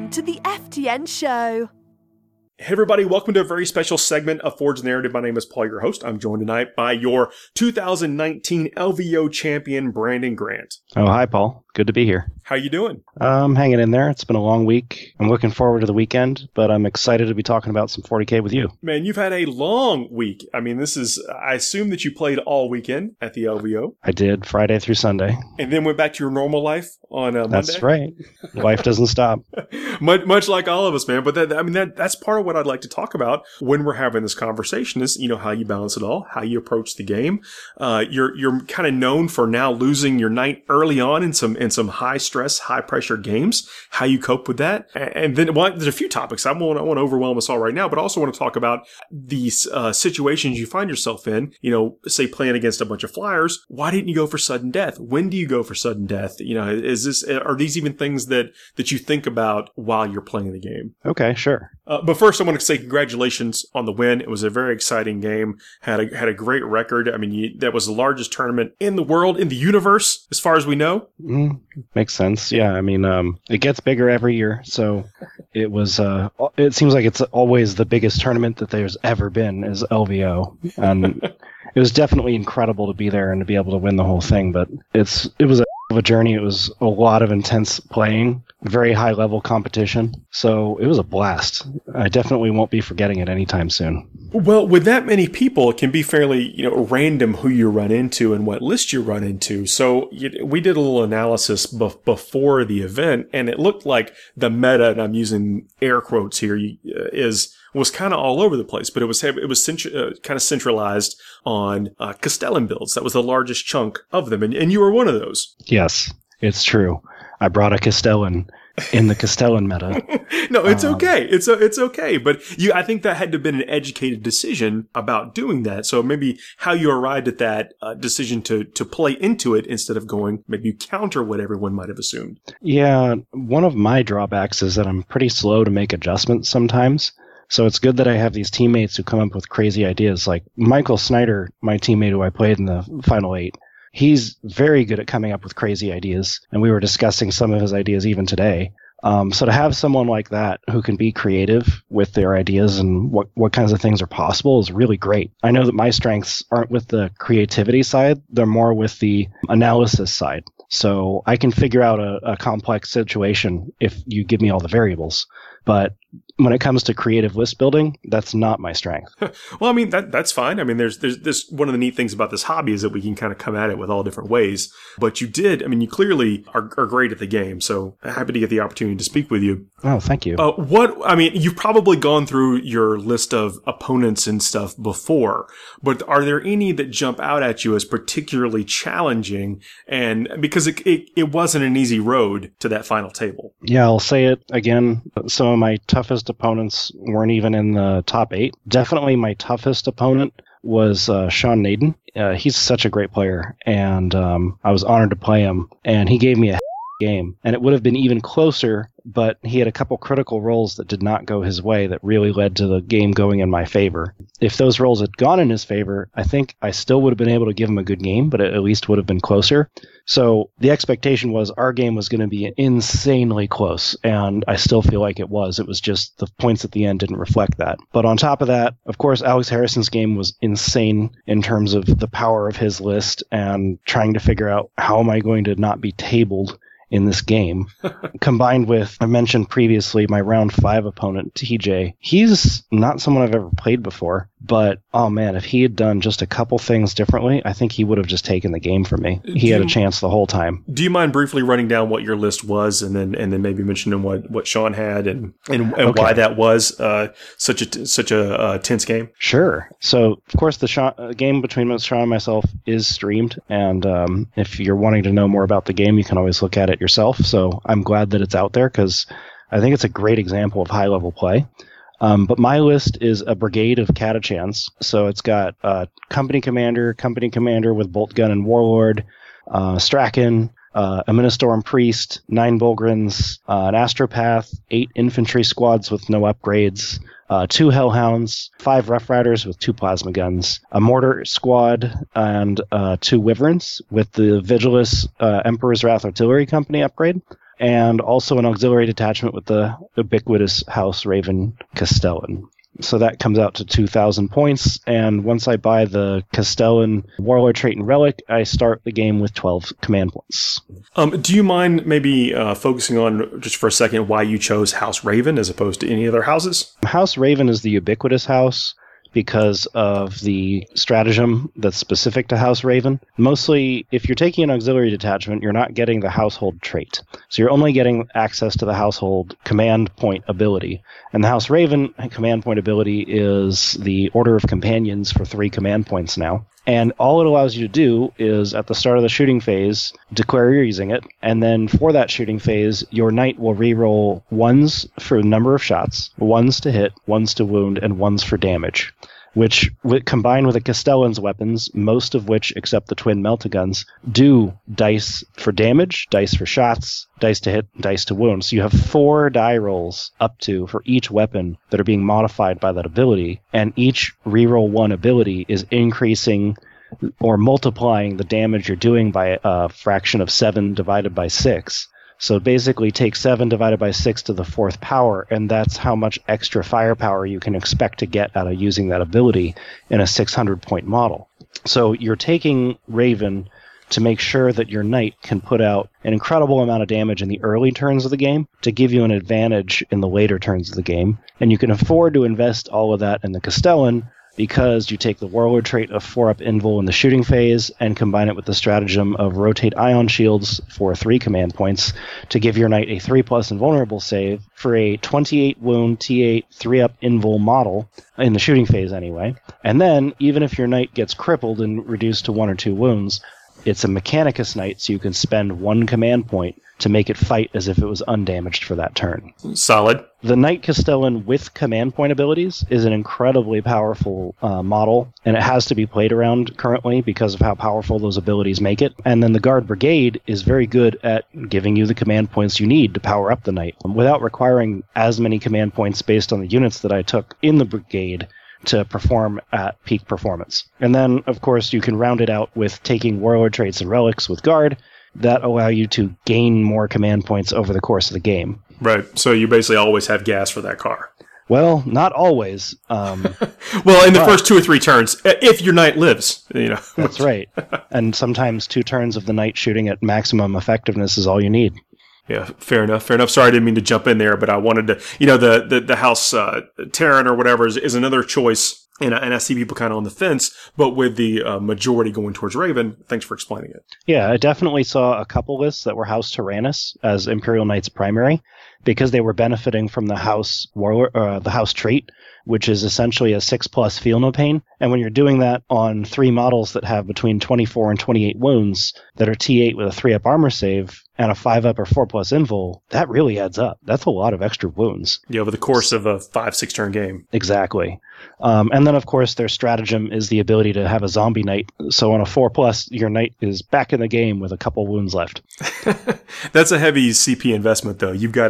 Welcome to the FTN Show. Hey everybody, welcome to a very special segment of Forge Narrative. My name is Paul, your host. I'm joined tonight by your 2019 LVO champion, Brandon Grant. Oh, hi, Paul. Good to be here. How you doing? Hanging in there. It's been a long week. I'm looking forward to the weekend, but I'm excited to be talking about some 40K with you. Man, you've had a long week. I mean, I assume that you played all weekend at the LVO. I did, Friday through Sunday. And then went back to your normal life on Monday? That's right. Life doesn't stop. Much like all of us, man. But that's part of what I'd like to talk about when we're having this conversation is, how you balance it all, how you approach the game. You're kind of known for now losing your night early on in some high stress, high pressure games, how you cope with that. And then there's a few topics. I won't overwhelm us all right now, but I also want to talk about these situations you find yourself in, say playing against a bunch of flyers. Why didn't you go for sudden death? When do you go for sudden death? Are these even things that you think about while you're playing the game? Okay, sure. But first, I want to say congratulations on the win. It was a very exciting game. Had a great record. I mean, that was the largest tournament in the world, in the universe, as far as we know. Makes sense. Yeah, I mean, it gets bigger every year. So it was. It seems like it's always the biggest tournament that there's ever been is LVO, and it was definitely incredible to be there and to be able to win the whole thing. But it was a journey. It was a lot of intense playing, very high level competition. So it was a blast. I definitely won't be forgetting it anytime soon. Well, with that many people, it can be fairly, random who you run into and what list you run into. So we did a little analysis before the event, and it looked like the meta, and I'm using air quotes here, was kind of all over the place, but it was kind of centralized on Castellan builds. That was the largest chunk of them, and you were one of those. Yes, it's true. I brought a Castellan in the Castellan meta. No, it's okay. It's okay. But I think that had to have been an educated decision about doing that. So maybe how you arrived at that decision to play into it instead of going, maybe you counter what everyone might have assumed. Yeah, one of my drawbacks is that I'm pretty slow to make adjustments sometimes. So it's good that I have these teammates who come up with crazy ideas. Like Michael Snyder, my teammate who I played in the Final 8, he's very good at coming up with crazy ideas. And we were discussing some of his ideas even today. So to have someone like that who can be creative with their ideas and what kinds of things are possible is really great. I know that my strengths aren't with the creativity side. They're more with the analysis side. So I can figure out a complex situation if you give me all the variables. But when it comes to creative list building, that's not my strength. Well, I mean, that's fine. I mean, there's one of the neat things about this hobby is that we can kind of come at it with all different ways. But you clearly are great at the game. So happy to get the opportunity to speak with you. Oh, thank you. You've probably gone through your list of opponents and stuff before, but are there any that jump out at you as particularly challenging? And because it wasn't an easy road to that final table. Yeah, I'll say it again. Some of my toughest opponents weren't even in the top 8. Definitely my toughest opponent was Sean Naden. He's such a great player, and I was honored to play him, and he gave me a game. And it would have been even closer, but he had a couple critical rolls that did not go his way that really led to the game going in my favor. If those rolls had gone in his favor, I think I still would have been able to give him a good game, but it at least would have been closer. So the expectation was our game was going to be insanely close, and I still feel like it was. It was just the points at the end didn't reflect that. But on top of that, of course, Alex Harrison's game was insane in terms of the power of his list and trying to figure out how am I going to not be tabled in this game, combined with, I mentioned previously, my round 5 opponent, TJ. He's not someone I've ever played before, but, oh man, if he had done just a couple things differently, I think he would have just taken the game from me. He had a chance the whole time. Do you mind briefly running down what your list was and then maybe mentioning what Sean had and okay, why that was such a tense game? Sure. So, of course, the game between Sean and myself is streamed, and if you're wanting to know more about the game, you can always look at it yourself. So I'm glad that it's out there because I think it's a great example of high-level play. But my list is a brigade of Catachans. So it's got company commander with bolt gun and warlord, Strachan, a Ministorum priest, 9 Bulgrins, an Astropath, 8 infantry squads with no upgrades, 2 Hellhounds, 5 Rough Riders with 2 plasma guns, a mortar squad, and 2 Wyverns with the Vigilus Emperor's Wrath Artillery Company upgrade. and also an auxiliary detachment with the ubiquitous House Raven Castellan. So that comes out to 2,000 points, and once I buy the Castellan Warlord trait and relic, I start the game with 12 command points. Do you mind maybe focusing on, just for a second, why you chose House Raven as opposed to any other houses? House Raven is the ubiquitous house because of the stratagem that's specific to House Raven. Mostly, if you're taking an auxiliary detachment, you're not getting the household trait. So you're only getting access to the household command point ability. And the House Raven command point ability is the Order of Companions for 3 command points now. And all it allows you to do is, at the start of the shooting phase, declare you're using it, and then for that shooting phase, your knight will reroll 1s for a number of shots, 1s to hit, 1s to wound, and 1s for damage, which, combined with the Castellan's weapons, most of which, except the twin meltaguns, do dice for damage, dice for shots, dice to hit, dice to wound. So you have 4 die rolls up to for each weapon that are being modified by that ability, and each reroll 1 ability is increasing or multiplying the damage you're doing by a fraction of 7 divided by 6. So basically take 7 divided by 6 to the 4th power, and that's how much extra firepower you can expect to get out of using that ability in a 600-point model. So you're taking Raven to make sure that your knight can put out an incredible amount of damage in the early turns of the game to give you an advantage in the later turns of the game. And you can afford to invest all of that in the Castellan because you take the Warlord trait of 4-up invul in the shooting phase and combine it with the stratagem of rotate ion shields for 3 command points to give your knight a 3+ invulnerable save for a 28 wound T8 3-up invul model in the shooting phase anyway. And then, even if your knight gets crippled and reduced to 1 or 2 wounds, it's a Mechanicus knight, so you can spend 1 command point to make it fight as if it was undamaged for that turn. Solid. The Knight Castellan with command point abilities is an incredibly powerful model, and it has to be played around currently because of how powerful those abilities make it. And then the Guard Brigade is very good at giving you the command points you need to power up the Knight without requiring as many command points based on the units that I took in the Brigade to perform at peak performance. And then, of course, you can round it out with taking Warlord traits and relics with Guard that allow you to gain more command points over the course of the game. Right. So you basically always have gas for that car. Well, not always. Well, in the first 2 or 3 turns, if your knight lives, you know. That's right. And sometimes 2 turns of the knight shooting at maximum effectiveness is all you need. Yeah, fair enough. Fair enough. Sorry, I didn't mean to jump in there, but I wanted to, you know, the House Terran or whatever is another choice. And I see people kind of on the fence, but with the majority going towards Raven, thanks for explaining it. Yeah, I definitely saw a couple lists that were House Tyrannus as Imperial Knights primary because they were benefiting from the House Warlord, the House trait, which is essentially a 6+ Feel No Pain. And when you're doing that on 3 models that have between 24 and 28 wounds that are T8 with a 3-up armor save and a 5-up or 4+ invul, that really adds up. That's a lot of extra wounds. Yeah, over the course of a 5-6 turn game. Exactly. And then, of course, their stratagem is the ability to have a zombie knight. So on a 4+, your knight is back in the game with a couple wounds left. That's a heavy CP investment, though. You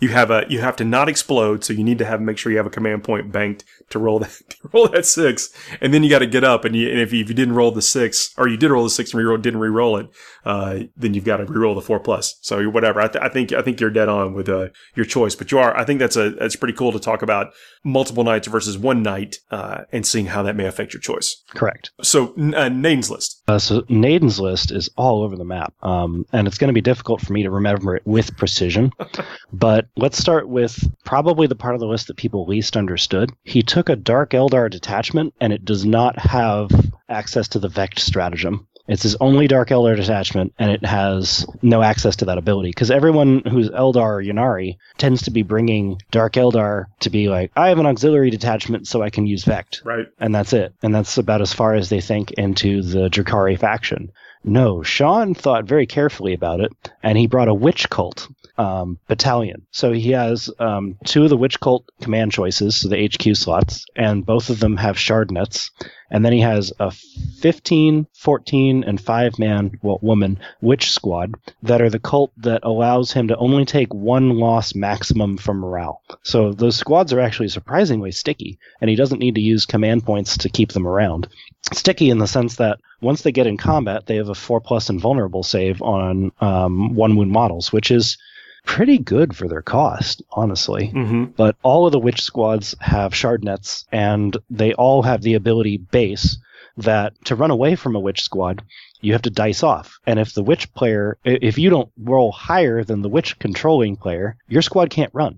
have to not explode, so you need to make sure you have a command point banked to roll that 6, and then you got to get up. And if you didn't roll the 6, or you did roll the 6 and didn't re-roll it, then you've got to re-roll the 4+. So whatever. I think you're dead on with your choice, but I think that's pretty cool to talk about multiple knights versus 1 knight and seeing how that may affect your choice. Correct. So Naiden's list. So Naiden's list is all over the map, and it's going to be difficult for me to remember it with precision. But let's start with probably the part of the list that people least understood. He took a Dark Eldar detachment, and it does not have access to the Vect stratagem. It's his only Dark Eldar detachment, and it has no access to that ability. Because everyone who's Eldar or Ynnari tends to be bringing Dark Eldar to be like, I have an auxiliary detachment, so I can use Vect. Right. And that's it. And that's about as far as they think into the Drukhari faction. No, Sean thought very carefully about it, and he brought a Witch Cult battalion. So he has 2 of the Witch Cult command choices, so the HQ slots, and both of them have Shardnets. And then he has a 15, 14, and 5-man, woman Witch Squad that are the cult that allows him to only take 1 loss maximum from morale. So those squads are actually surprisingly sticky, and he doesn't need to use command points to keep them around. Sticky in the sense that once they get in combat, they have a 4+ invulnerable save on 1 wound models, which is pretty good for their cost, honestly. But all of the witch squads have shard nets, and they all have the ability base that to run away from a witch squad, you have to dice off. And if the witch player, if you don't roll higher than the witch controlling player, your squad can't run.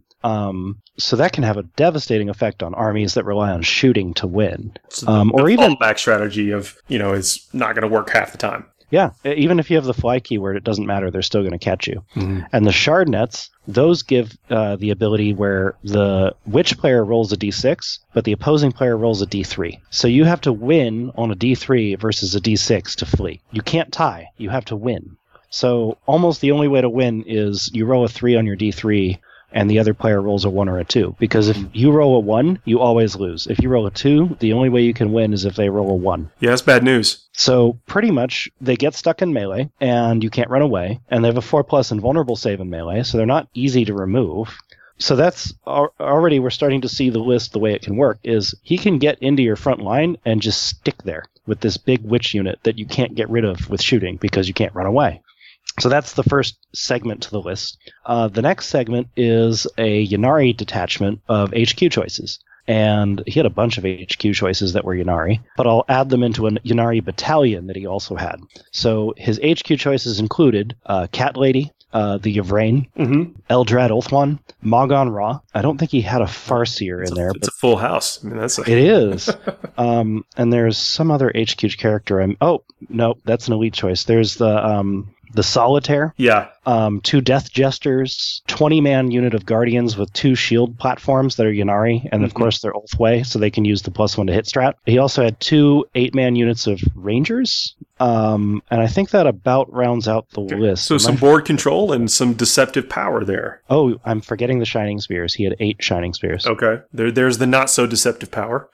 So that can have a devastating effect on armies that rely on shooting to win. So or even fallback strategy of, is not going to work half the time. Yeah, even if you have the fly keyword, it doesn't matter. They're still going to catch you. And the shard nets, those give the ability where the witch player rolls a d6, but the opposing player rolls a d3. So you have to win on a d3 versus a d6 to flee. You can't tie. You have to win. So almost the only way to win is you roll a 3 on your d3, and the other player rolls a 1 or a 2. Because if you roll a 1, you always lose. If you roll a 2, the only way you can win is if they roll a 1. Yeah, that's bad news. So pretty much, they get stuck in melee, and you can't run away, and they have a 4+ invulnerable save in melee, so they're not easy to remove. So that's already, we're starting to see the list, the way it can work, is he can get into your front line and just stick there with this big witch unit that you can't get rid of with shooting because you can't run away. So that's the first segment to the list. The next segment is a Ynnari detachment of HQ choices. And he had a bunch of HQ choices that were Ynnari, but I'll add them into a Ynnari battalion that he also had. So his HQ choices included Cat Lady, the Yvraine, Eldrad Ulthuan, Magan Ra. I don't think he had a Farseer in there. It's a full house. I mean, it is. And there's some other HQ character. Oh, no, that's an elite choice. There's the Solitaire. Yeah. 2 Death Jesters, 20-man unit of Guardians with 2 shield platforms that are Ynnari, and of course they're Ulthwé, so they can use the +1 to hit strat. He also had 2 8-man units of Rangers, and I think that about rounds out the list. So some board control and some deceptive power there. Oh, I'm forgetting the Shining Spears. He had 8 Shining Spears. Okay. There's the not-so-deceptive power.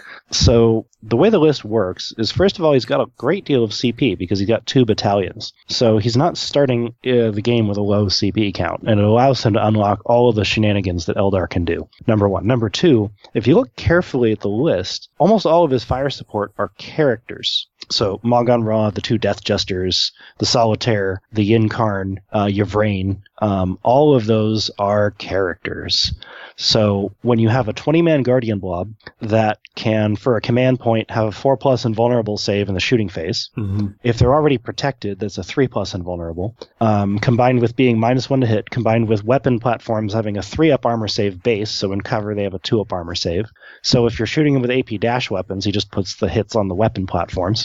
So the way the list works is, first of all, he's got a great deal of CP because he's got 2 battalions. So he's not starting the game with a low CP count, and it allows him to unlock all of the shenanigans that Eldar can do. Number 1. Number 2, if you look carefully at the list, almost all of his fire support are characters. So Magan Ra, the 2 Death Jesters, the Solitaire, the Yncarne, Yvraine, all of those are characters. So when you have a 20-man Guardian blob that can, for a command point, have a 4+ invulnerable save in the shooting phase, if they're already protected, that's a 3+ invulnerable, combined with being -1 to hit, combined with weapon platforms having a 3-up armor save base, so in cover they have a 2-up armor save. So if you're shooting him with AP dash weapons, he just puts the hits on the weapon platforms.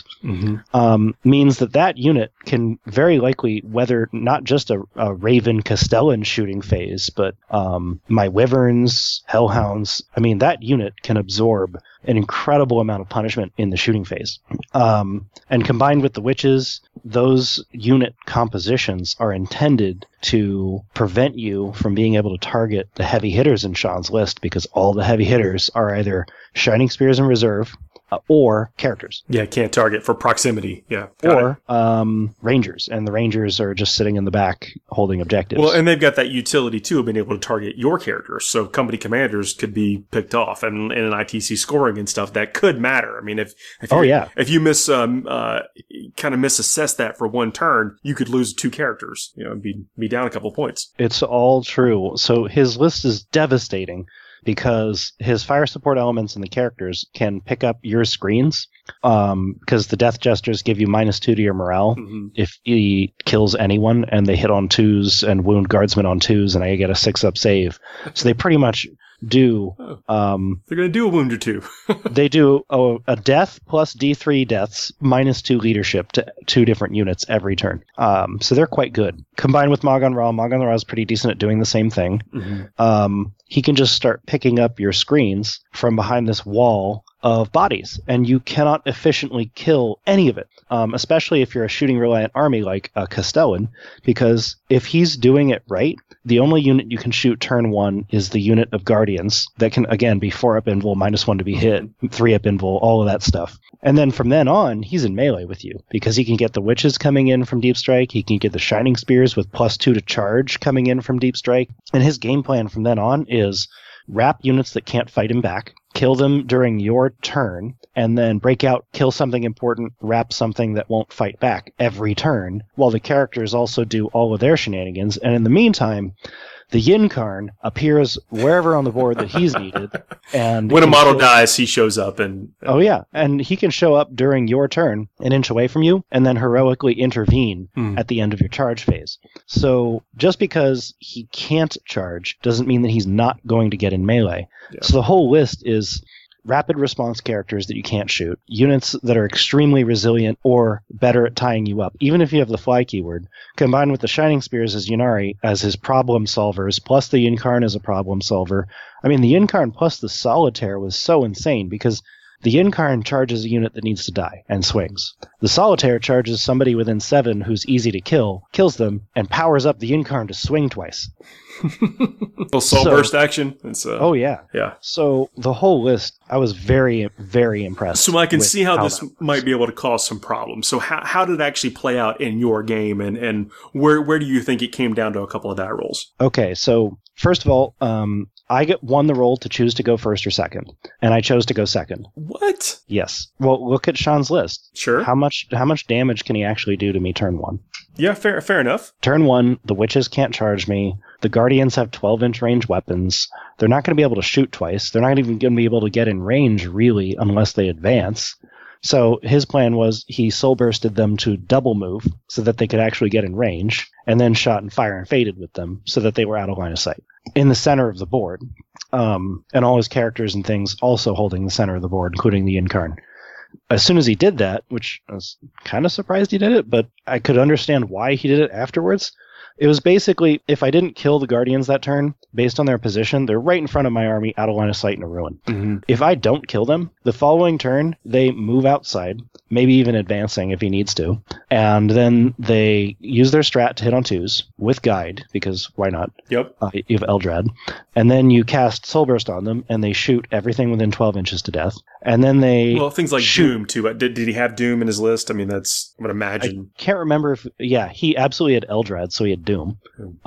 Means that unit can very likely weather not just a Raven Castellan shooting phase, but my Wyverns, Hellhounds. I mean, that unit can absorb an incredible amount of punishment in the shooting phase. And combined with the witches, those unit compositions are intended to prevent you from being able to target the heavy hitters in Sean's list, because all the heavy hitters are either Shining Spears in reserve, or characters. Yeah, can't target for proximity. Yeah. Or Rangers, and the Rangers are just sitting in the back holding objectives. Well, and they've got that utility, too, of being able to target your characters. So company commanders could be picked off, and in an ITC scoring and stuff, that could matter. I mean, if you miss kind of misassess that for one turn, you could lose 2 characters, and be down a couple points. It's all true. So his list is devastating, because his fire support elements and the characters can pick up your screens, because the Death Jesters give you -2 to your morale if he kills anyone, and they hit on 2s and wound guardsmen on 2s, and I get a 6-up save. So they pretty much do... they're going to do a wound or 2. They do a death plus D3 deaths, -2 leadership to 2 different units every turn. So they're quite good. Combined with Magan Ra is pretty decent at doing the same thing. He can just start picking up your screens from behind this wall of bodies, and you cannot efficiently kill any of it, especially if you're a shooting reliant army like a Castellan, because if he's doing it right, the only unit you can shoot turn 1 is the unit of Guardians that can, again, be 4-up invul, -1 to be hit, 3-up invul, all of that stuff. And then from then on, he's in melee with you, because he can get the Witches coming in from Deep Strike, he can get the Shining Spears with +2 to charge coming in from Deep Strike, and his game plan from then on is wrap units that can't fight him back, kill them during your turn, and then break out, kill something important, wrap something that won't fight back every turn, while the characters also do all of their shenanigans. And in the meantime, the Yin Karn appears wherever on the board that he's needed. And when a model dies, he shows up and... Oh, yeah. And he can show up during your turn, an inch away from you, and then heroically intervene at the end of your charge phase. So just because he can't charge doesn't mean that he's not going to get in melee. Yeah. So the whole list is rapid response characters that you can't shoot, units that are extremely resilient or better at tying you up, even if you have the fly keyword, combined with the Shining Spears as Ynnari as his problem solvers, plus the Yin Karn as a problem solver. I mean, the Yin Karn plus the Solitaire was so insane because the Yin Karn charges a unit that needs to die and swings. The Solitaire charges somebody within 7 who's easy to kill, kills them, and powers up the Yin Karn to swing twice. Soul burst action. Oh, yeah. Yeah. So the whole list, I was very, very impressed. So I can see how this might be able to cause some problems. So how did it actually play out in your game, and where do you think it came down to a couple of die rolls? Okay, so first of all, I won the roll to choose to go first or second, and I chose to go second. What? Yes. Well, look at Sean's list. Sure. How much damage can he actually do to me turn 1? Yeah, fair enough. Turn 1, the witches can't charge me. The guardians have 12-inch range weapons. They're not going to be able to shoot twice. They're not even going to be able to get in range, really, unless they advance. So his plan was he soul bursted them to double move so that they could actually get in range, and then shot and fire and faded with them so that they were out of line of sight. In the center of the board, and all his characters and things also holding the center of the board, including the Yin Karn. As soon as he did that, which I was kind of surprised he did it, but I could understand why he did it afterwards. It was basically, if I didn't kill the Guardians that turn, based on their position, they're right in front of my army, out of line of sight in a ruin. Mm-hmm. If I don't kill them, the following turn, they move outside, maybe even advancing if he needs to, and then they use their strat to hit on 2s with guide, because why not? Yep. You have Eldrad. And then you cast Soul Burst on them, and they shoot everything within 12 inches to death. And then they... Well, things like Doom, too. Did he have Doom in his list? I mean, that's... I would imagine. I can't remember if... Yeah, he absolutely had Eldrad, so he had Doom.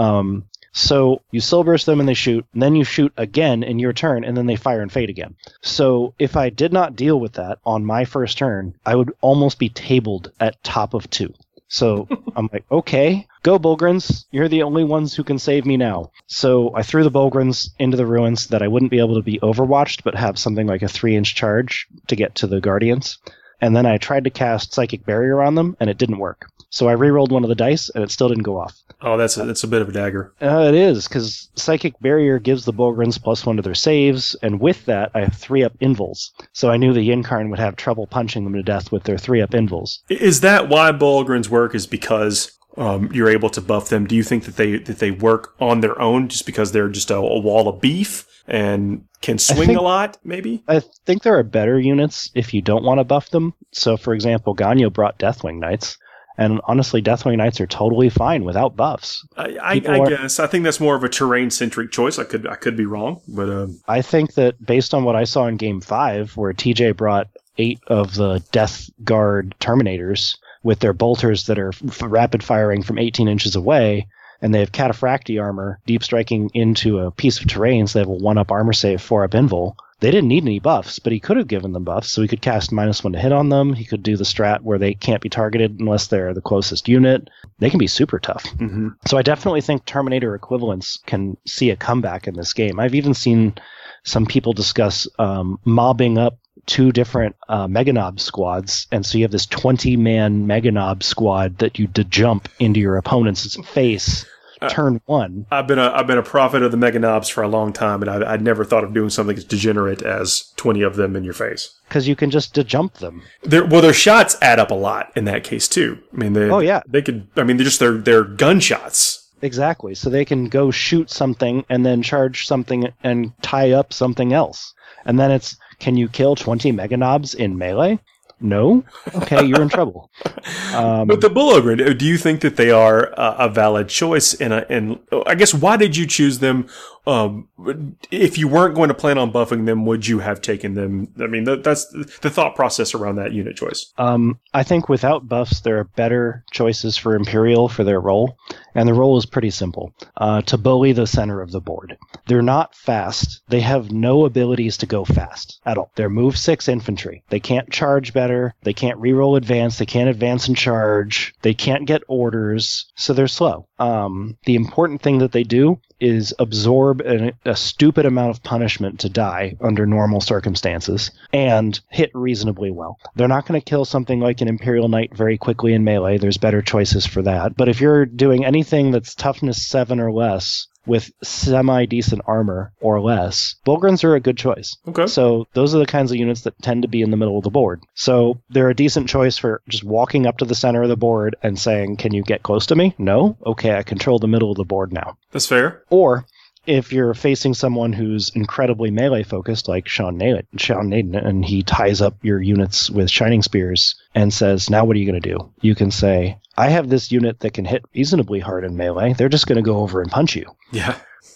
So you Soul Burst them and they shoot, and then you shoot again in your turn, and then they fire and fade again. So if I did not deal with that on my first turn, I would almost be tabled at top of 2. So I'm like, okay, go Bulgrins. You're the only ones who can save me now. So I threw the Bulgrins into the ruins that I wouldn't be able to be overwatched, but have something like a 3-inch charge to get to the Guardians. And then I tried to cast Psychic Barrier on them, and it didn't work. So I re-rolled one of the dice, and it still didn't go off. Oh, that's a bit of a dagger. It is, because Psychic Barrier gives the Bulgrins +1 to their saves, and with that, I have 3-up Invuls. So I knew the Yin Karn would have trouble punching them to death with their 3-up Invuls. Is that why Bulgrins work, is because you're able to buff them? Do you think that they work on their own just because they're just a wall of beef and can swing a lot, maybe? I think there are better units if you don't want to buff them. So, for example, Ganyo brought Deathwing Knights. And honestly, Deathwing Knights are totally fine without buffs. I guess. I think that's more of a terrain-centric choice. I could be wrong, but... I think that based on what I saw in Game 5, where TJ brought 8 of the Death Guard Terminators with their bolters that are rapid firing from 18 inches away, and they have Cataphractii armor, deep striking into a piece of terrain, so they have a 1-up armor save, 4-up invul. They didn't need any buffs, but he could have given them buffs, so he could cast -1 to hit on them. He could do the strat where they can't be targeted unless they're the closest unit. They can be super tough. Mm-hmm. So I definitely think Terminator equivalents can see a comeback in this game. I've even seen some people discuss mobbing up 2 different Meganob squads, and so you have this 20-man Meganob squad that you jump into your opponent's face turn 1. I've been a prophet of the Meganobs for a long time, and I'd never thought of doing something as degenerate as 20 of them in your face. Because you can just jump them. Their shots add up a lot in that case too. I mean, they could. I mean, they're gunshots. Exactly. So they can go shoot something and then charge something and tie up something else. And then it's, can you kill 20 Meganobs in melee? No? Okay, you're in trouble. But the Bullogrin, do you think that they are a valid choice? And I guess, why did you choose them? If you weren't going to plan on buffing them, would you have taken them? I mean, that's the thought process around that unit choice. I think without buffs, there are better choices for Imperial for their role. And the role is pretty simple. To bully the center of the board. They're not fast. They have no abilities to go fast at all. They're move 6 infantry. They can't charge better. They can't reroll advance. They can't advance and charge. They can't get orders. So they're slow. The important thing that they do is absorb a stupid amount of punishment to die under normal circumstances and hit reasonably well. They're not going to kill something like an Imperial Knight very quickly in melee. There's better choices for that. But if you're doing anything that's toughness 7 or less with semi-decent armor or less, Bullgryns are a good choice. Okay. So those are the kinds of units that tend to be in the middle of the board. So they're a decent choice for just walking up to the center of the board and saying, can you get close to me? No? Okay, I control the middle of the board now. That's fair. Or if you're facing someone who's incredibly melee focused, like Sean Naden, and he ties up your units with Shining Spears and says, now what are you going to do? You can say, I have this unit that can hit reasonably hard in melee. They're just going to go over and punch you. Yeah.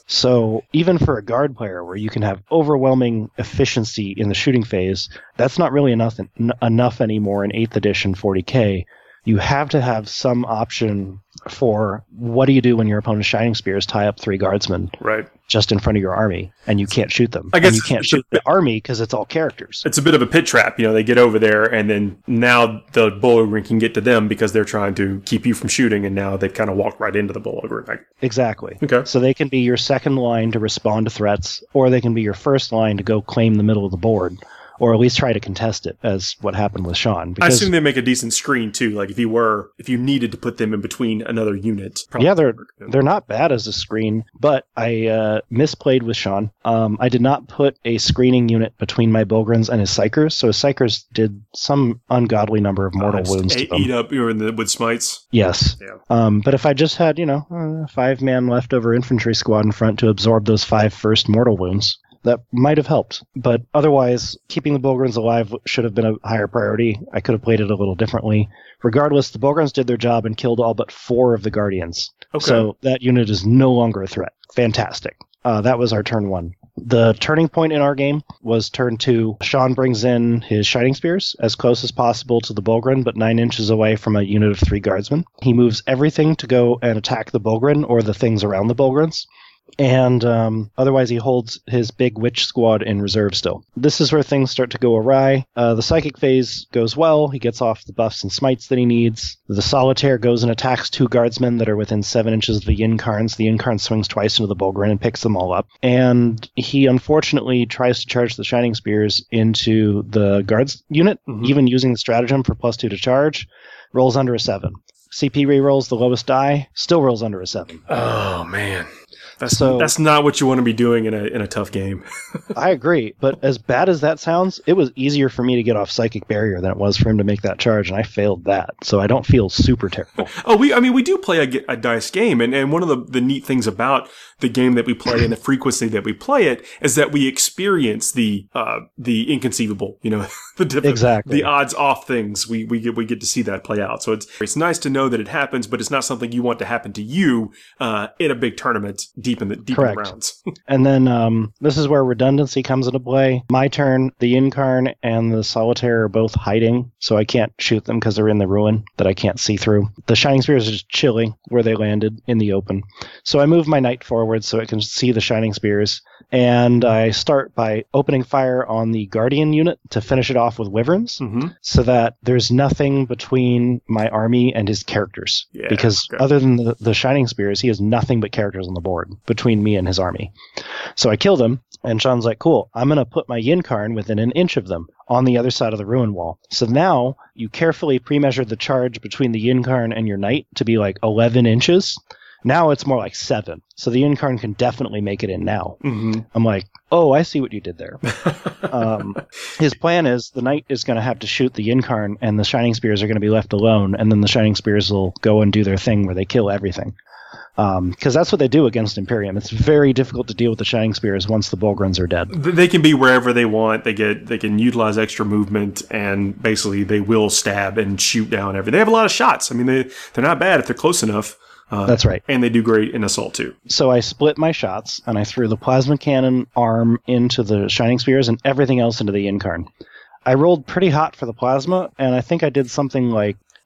So even for a guard player where you can have overwhelming efficiency in the shooting phase, that's not really enough anymore in 8th edition 40K. You have to have some option for what do you do when your opponent's Shining Spears tie up 3 guardsmen just in front of your army and you can't shoot them. I guess and you can't shoot the army because it's all characters. It's a bit of a pit trap. They get over there and then now the Bullogrin can get to them because they're trying to keep you from shooting, and now they kind of walk right into the Bullogrin. Exactly. Okay. So they can be your second line to respond to threats, or they can be your first line to go claim the middle of the board. Or at least try to contest it, as what happened with Sean. I assume they make a decent screen too. Like if you needed to put them in between another unit. Yeah, they're not bad as a screen, but I misplayed with Sean. I did not put a screening unit between my Bullgryns and his Psychers, so his Psychers did some ungodly number of mortal wounds to them. Eat up with smites. Yes. Yeah. But if I just had, a 5-man leftover infantry squad in front to absorb those 5 first mortal wounds, that might have helped, but otherwise, keeping the Bullgryns alive should have been a higher priority. I could have played it a little differently. Regardless, the Bullgryns did their job and killed all but 4 of the Guardians. Okay. So that unit is no longer a threat. Fantastic. That was our turn 1. The turning point in our game was turn 2. Sean brings in his Shining Spears as close as possible to the Bullgryn, but 9 inches away from a unit of 3 guardsmen. He moves everything to go and attack the Bullgryn or the things around the Bullgryns. And otherwise he holds his big witch squad in reserve still. This is where things start to go awry. The psychic phase goes well. He gets off the buffs and smites that he needs. The solitaire goes and attacks 2 guardsmen that are within 7 inches of the Yin-Karns. The Yin-Karn swings twice into the Bullgryn and picks them all up. And he unfortunately tries to charge the Shining Spears into the guards unit, even using the stratagem for +2 to charge. Rolls under a 7. CP rerolls the lowest die, still rolls under a 7. Oh, man. That's not what you want to be doing in a tough game. I agree, but as bad as that sounds, it was easier for me to get off Psychic Barrier than it was for him to make that charge, and I failed that, so I don't feel super terrible. We do play a dice game, and one of the neat things about the game that we play and the frequency that we play it is that we experience the inconceivable, the different, exactly. the odds off things. We get to see that play out. So it's nice to know that it happens, but it's not something you want to happen to you in a big tournament deep in the rounds. And then this is where redundancy comes into play. My turn, the Yin-Karn and the Solitaire are both hiding, so I can't shoot them because they're in the ruin that I can't see through. The Shining Spears are just chilling where they landed in the open. So I move my knight forward so it can see the Shining Spears, and I start by opening fire on the Guardian unit to finish it off with Wyverns, so that there's nothing between my army and his characters. Yeah, because other than the Shining Spears, he has nothing but characters on the board between me and his army. So I killed him, and Sean's like, cool, I'm going to put my Yin-Karn within an inch of them on the other side of the ruin wall. So now you carefully pre-measured the charge between the Yin-Karn and your knight to be like 11 inches. Now it's more like 7. So the Yin-Karn can definitely make it in now. I'm like, oh, I see what you did there. His plan is the knight is going to have to shoot the Yin-Karn, and the Shining Spears are going to be left alone, and then the Shining Spears will go and do their thing where they kill everything. Because that's what they do against Imperium. It's very difficult to deal with the Shining Spears once the Bullgryns are dead. They can be wherever they want. They can utilize extra movement, and basically they will stab and shoot down everything. They have a lot of shots. I mean, they're not bad if they're close enough. That's right. And they do great in assault too. So I split my shots, and I threw the plasma cannon arm into the Shining Spears and everything else into the Yin-Karn. I rolled pretty hot for the plasma, and I think I did something like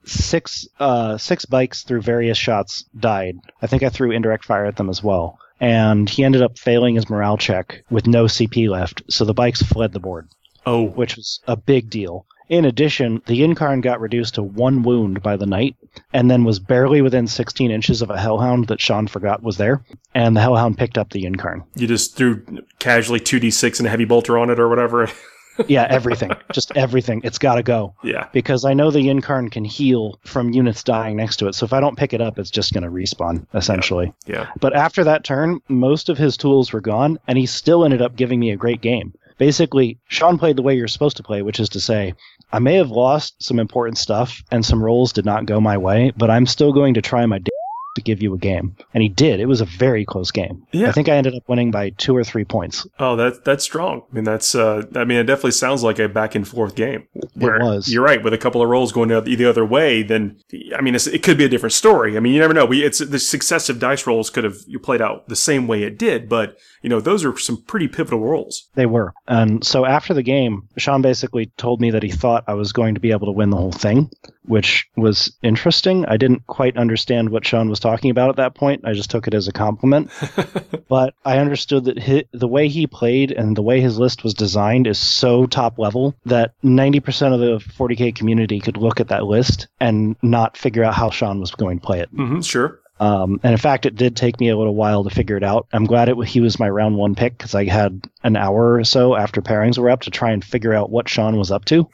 six bikes through various shots died. I think I threw indirect fire at them as well. And he ended up failing his morale check with no CP left, so the bikes fled the board. Oh. Which was a big deal. In addition, the Incarn got reduced to 1 wound by the knight, and then was barely within 16 inches of a Hellhound that Sean forgot was there, and the Hellhound picked up the Incarn. You just threw casually 2d6 and a heavy bolter on it or whatever? Yeah, everything. Just everything. It's got to go. Yeah. Because I know the Incarn can heal from units dying next to it, so if I don't pick it up, it's just going to respawn, essentially. Yeah. But after that turn, most of his tools were gone, and he still ended up giving me a great game. Basically, Sean played the way you're supposed to play, which is to say, I may have lost some important stuff, and some rolls did not go my way, but I'm still going to try my to give you a game. And he did. It was a very close game. Yeah. I think I ended up winning by 2 or 3 points. Oh, that's strong. I mean, it definitely sounds like a back and forth game. Where it was. You're right. With a couple of rolls going the other way, then, I mean, it could be a different story. I mean, you never know. The successive dice rolls you played out the same way it did, but, those are some pretty pivotal rolls. They were. And so after the game, Sean basically told me that he thought I was going to be able to win the whole thing, which was interesting. I didn't quite understand what Sean was talking about at that point. I just took it as a compliment. But I understood that the way he played and the way his list was designed is so top level that 90% of the 40K community could look at that list and not figure out how Sean was going to play it. Mm-hmm, sure. And in fact, it did take me a little while to figure it out. I'm glad he was my round 1 pick because I had an hour or so after pairings were up to try and figure out what Sean was up to.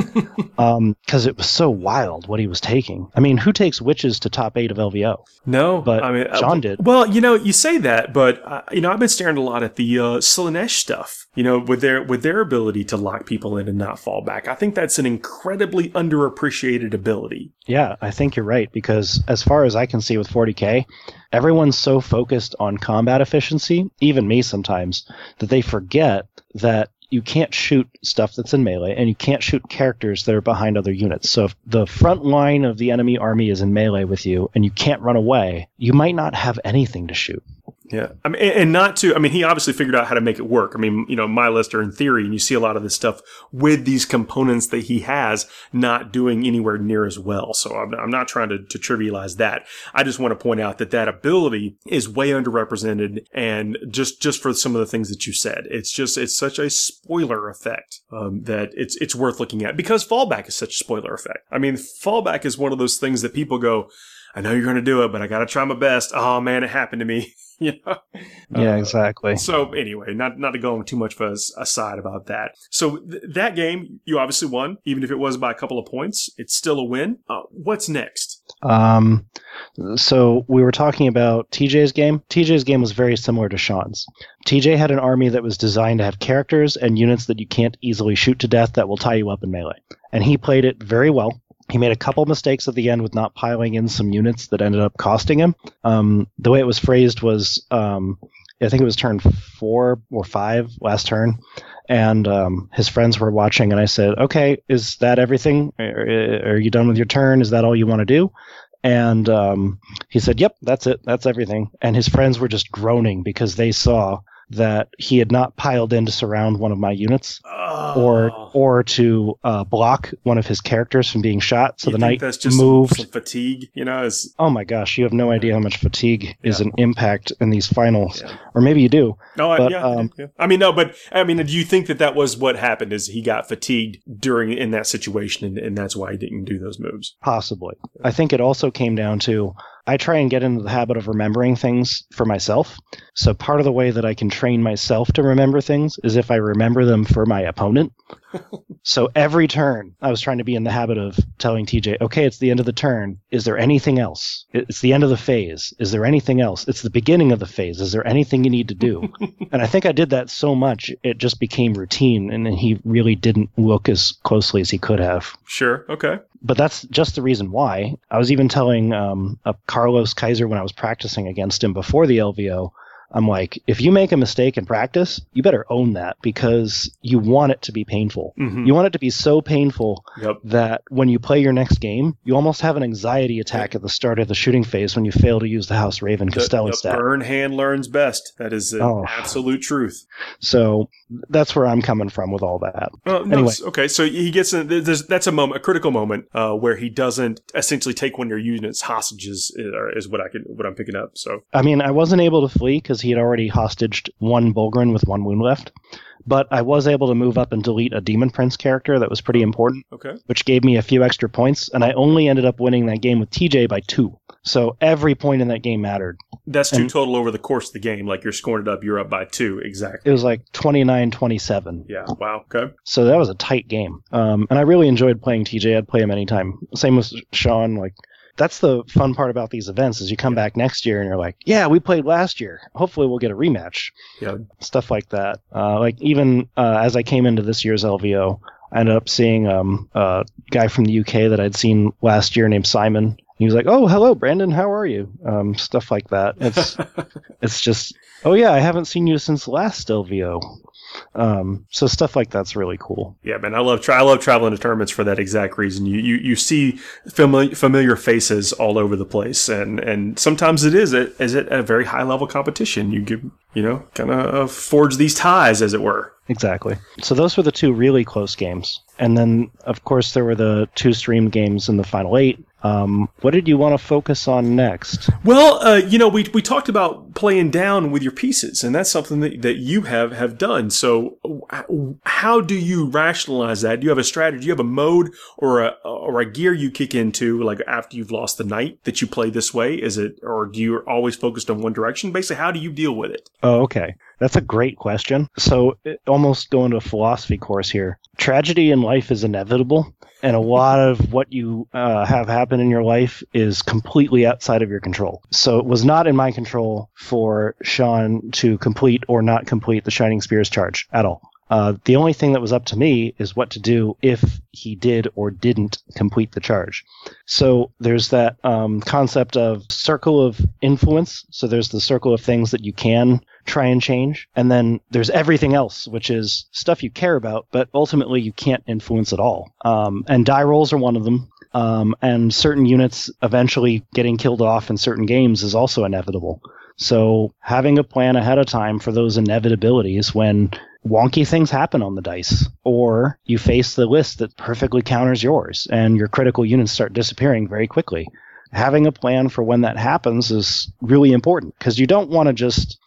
Because it was so wild what he was taking. I mean, who takes witches to top 8 of LVO? No, but I mean, Sean did. Well, you say that, but I've been staring a lot at the Slaanesh stuff. With their ability to lock people in and not fall back. I think that's an incredibly underappreciated ability. Yeah, I think you're right because as far as I can see with 40K, everyone's so focused on combat efficiency, even me sometimes, that they forget that you can't shoot stuff that's in melee, and you can't shoot characters that are behind other units. So if the front line of the enemy army is in melee with you, and you can't run away, you might not have anything to shoot. Yeah. I mean, he obviously figured out how to make it work. I mean, my list are in theory, and you see a lot of this stuff with these components that he has not doing anywhere near as well. So I'm not trying to trivialize that. I just want to point out that ability is way underrepresented, and just for some of the things that you said, it's such a spoiler effect, that it's worth looking at because fallback is such a spoiler effect. I mean, fallback is one of those things that people go, I know you're going to do it, but I got to try my best. Oh man, it happened to me. Yeah, exactly. So anyway, not to go on too much of a aside about that. So that game, you obviously won, even if it was by a couple of points. It's still a win. What's next? So we were talking about TJ's game. TJ's game was very similar to Sean's. TJ had an army that was designed to have characters and units that you can't easily shoot to death that will tie you up in melee. And he played it very well. He made a couple mistakes at the end with not piling in some units that ended up costing him. The way it was phrased was, I think it was turn 4 or 5 last turn, and his friends were watching, and I said, okay, is that everything? Are you done with your turn? Is that all you want to do? And he said, yep, that's it. That's everything. And his friends were just groaning because they saw that he had not piled in to surround one of my units or to block one of his characters from being shot. So the knight that's just moved. Some fatigue, Oh my gosh, you have no idea how much fatigue is an impact in these finals. Yeah. Or maybe you do. No, yeah. I mean, do you think that was what happened is he got fatigued in that situation and that's why he didn't do those moves? Possibly. I think it also came down to I try and get into the habit of remembering things for myself. So part of the way that I can train myself to remember things is if I remember them for my opponent. So every turn, I was trying to be in the habit of telling TJ, okay, it's the end of the turn. Is there anything else? It's the end of the phase. Is there anything else? It's the beginning of the phase. Is there anything you need to do? And I think I did that so much, it just became routine, and he really didn't look as closely as he could have. Sure, okay. But that's just the reason why. I was even telling Carlos Kaiser when I was practicing against him before the LVO, I'm like, if you make a mistake in practice, you better own that because you want it to be painful. Mm-hmm. You want it to be so painful Yep. that when you play your next game, you almost have an anxiety attack at the start of the shooting phase when you fail to use the House Raven Costello The stat. burn hand learns best. That is absolute truth. So that's where I'm coming from with all that. Anyway. Okay, so he gets that's a critical moment where he doesn't essentially take one of your units hostages is what I'm picking up. So I mean, I wasn't able to flee because he had already hostaged one Bulgrin with 1 wound left. But I was able to move up and delete a Demon Prince character that was pretty important, which gave me a few extra points, and I only ended up winning that game with TJ by 2. So every point in that game mattered. That's 2 total over the course of the game. Like you're scoring it up, you're up by 2, exactly. It was like 29-27. Yeah, wow, okay. So that was a tight game. And I really enjoyed playing TJ. I'd play him anytime. Same with Sean, like... That's the fun part about these events is you come back next year and you're like, yeah, we played last year. Hopefully we'll get a rematch. Yeah. Stuff like that. Like even as I came into this year's LVO, I ended up seeing a guy from the UK that I'd seen last year named Simon. He was like, oh, hello, Brandon. How are you? Stuff like that. It's just, oh, yeah, I haven't seen you since last LVO. So stuff like that's really cool. Yeah, man, I love traveling to tournaments for that exact reason. You see familiar faces all over the place, and sometimes it is at a very high level competition. You give kind of forge these ties, as it were. Exactly. So those were the 2 really close games, and then of course there were the 2 streamed games in the final 8. What did you want to focus on next? Well, we talked about playing down with your pieces, and that's something that you have done. So how do you rationalize that? Do you have a strategy? Do you have a mode or a gear you kick into, like after you've lost the knight, that you play this way? Is it, or do you always focused on one direction? Basically, how do you deal with it? Oh, okay. That's a great question. So almost going to a philosophy course here. Tragedy in life is inevitable, and a lot of what you have happen in your life is completely outside of your control. So it was not in my control for Sean to complete or not complete the Shining Spears charge at all. The only thing that was up to me is what to do if he did or didn't complete the charge. So there's that concept of circle of influence. So there's the circle of things that you can try and change. And then there's everything else, which is stuff you care about, but ultimately you can't influence at all. And die rolls are one of them. And certain units eventually getting killed off in certain games is also inevitable. So having a plan ahead of time for those inevitabilities when wonky things happen on the dice, or you face the list that perfectly counters yours and your critical units start disappearing very quickly. Having a plan for when that happens is really important because you don't want to just,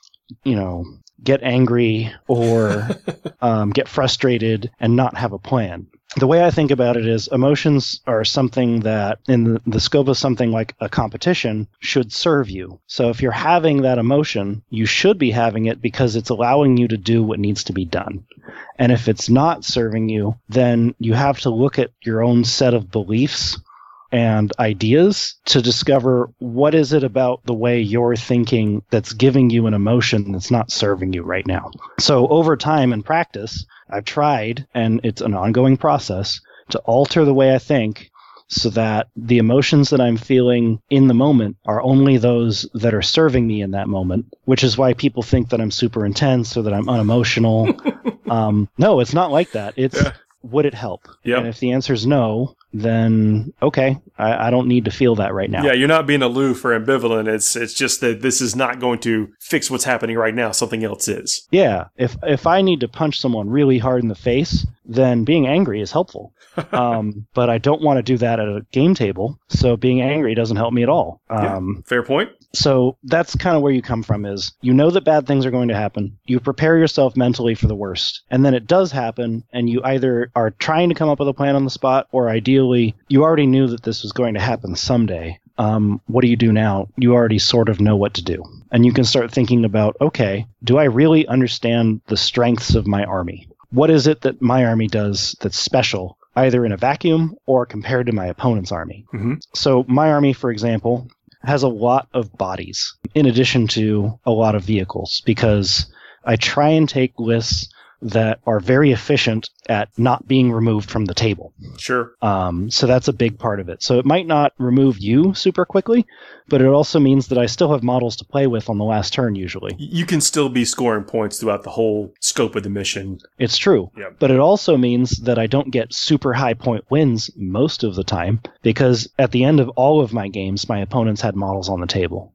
get angry or get frustrated and not have a plan. The way I think about it is emotions are something that, in the scope of something like a competition, should serve you. So if you're having that emotion, you should be having it because it's allowing you to do what needs to be done. And if it's not serving you, then you have to look at your own set of beliefs and ideas to discover what is it about the way you're thinking that's giving you an emotion that's not serving you right now. So over time and practice, I've tried, and it's an ongoing process, to alter the way I think so that the emotions that I'm feeling in the moment are only those that are serving me in that moment, which is why people think that I'm super intense or that I'm unemotional. No, it's not like that. It's, would it help? Yep. And if the answer is no, then okay, I don't need to feel that right now. Yeah, you're not being aloof or ambivalent. It's just that this is not going to fix what's happening right now. Something else is. Yeah, if I need to punch someone really hard in the face, then being angry is helpful. But I don't want to do that at a game table, so being angry doesn't help me at all. Fair point. So that's kind of where you come from is you know that bad things are going to happen. You prepare yourself mentally for the worst. And then it does happen, and you either are trying to come up with a plan on the spot, or ideally, you already knew that this was going to happen someday. What do you do now? You already sort of know what to do. And you can start thinking about, okay, do I really understand the strengths of my army? What is it that my army does that's special, either in a vacuum or compared to my opponent's army? Mm-hmm. So my army, for example, has a lot of bodies in addition to a lot of vehicles, because I try and take lists that are very efficient at not being removed from the table. Sure. So that's a big part of it. So it might not remove you super quickly, but it also means that I still have models to play with on the last turn usually. You can still be scoring points throughout the whole scope of the mission. It's true. Yep. But it also means that I don't get super high point wins most of the time, because at the end of all of my games, my opponents had models on the table.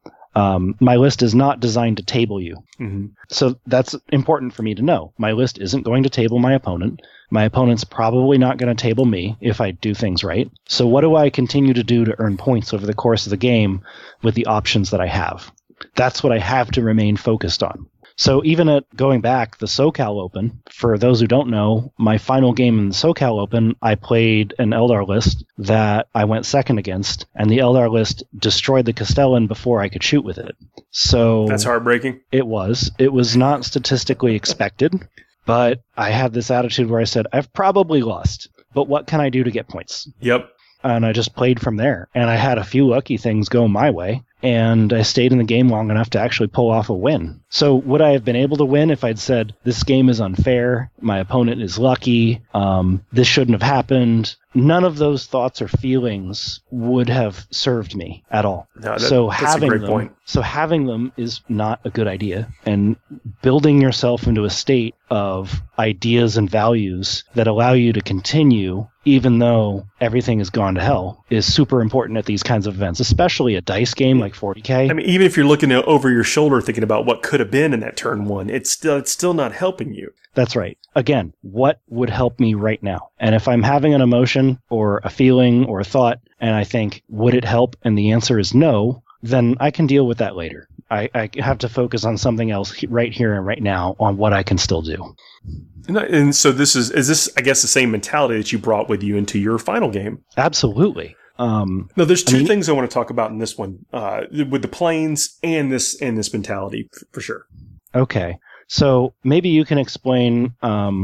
My list is not designed to table you. Mm-hmm. So that's important for me to know. My list isn't going to table my opponent. My opponent's probably not going to table me if I do things right. So what do I continue to do to earn points over the course of the game with the options that I have? That's what I have to remain focused on. So even at going back, the SoCal Open, for those who don't know, my final game in the SoCal Open, I played an Eldar list that I went second against, and the Eldar list destroyed the Castellan before I could shoot with it. So that's heartbreaking. It was. It was not statistically expected, but I had this attitude where I said, I've probably lost, but what can I do to get points? Yep. And I just played from there. And I had a few lucky things go my way. And I stayed in the game long enough to actually pull off a win. So would I have been able to win if I'd said, this game is unfair, my opponent is lucky, this shouldn't have happened? None of those thoughts or feelings would have served me at all. No, that's having a great them, point. So having them is not a good idea. And building yourself into a state of ideas and values that allow you to continue even though everything has gone to hell is super important at these kinds of events, especially a dice game like 40K. I mean, even if you're looking over your shoulder thinking about what could have been in that turn one, it's still not helping you. That's right. Again, what would help me right now? And if I'm having an emotion or a feeling or a thought and I think, would it help? And the answer is no, then I can deal with that later. I have to focus on something else right here and right now on what I can still do. And so this is this, I guess, the same mentality that you brought with you into your final game? Absolutely. No, there's two things I want to talk about in this one, with the planes and this mentality for sure. Okay. So maybe you can explain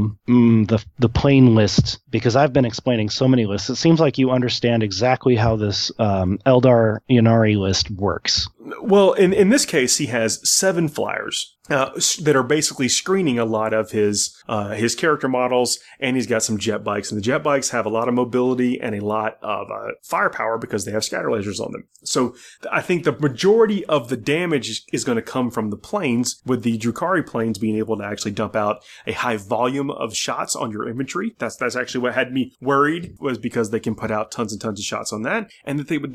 the plane list, because I've been explaining so many lists. It seems like you understand exactly how this Eldar Ynnari list works. Well, in this case, he has 7 flyers that are basically screening a lot of his character models, and he's got some jet bikes. And the jet bikes have a lot of mobility and a lot of firepower because they have scatter lasers on them. So I think the majority of the damage is going to come from the planes, with the Drukhari planes being able to actually dump out a high volume of shots on your infantry. That's actually what had me worried, was because they can put out tons and tons of shots on that, and that they would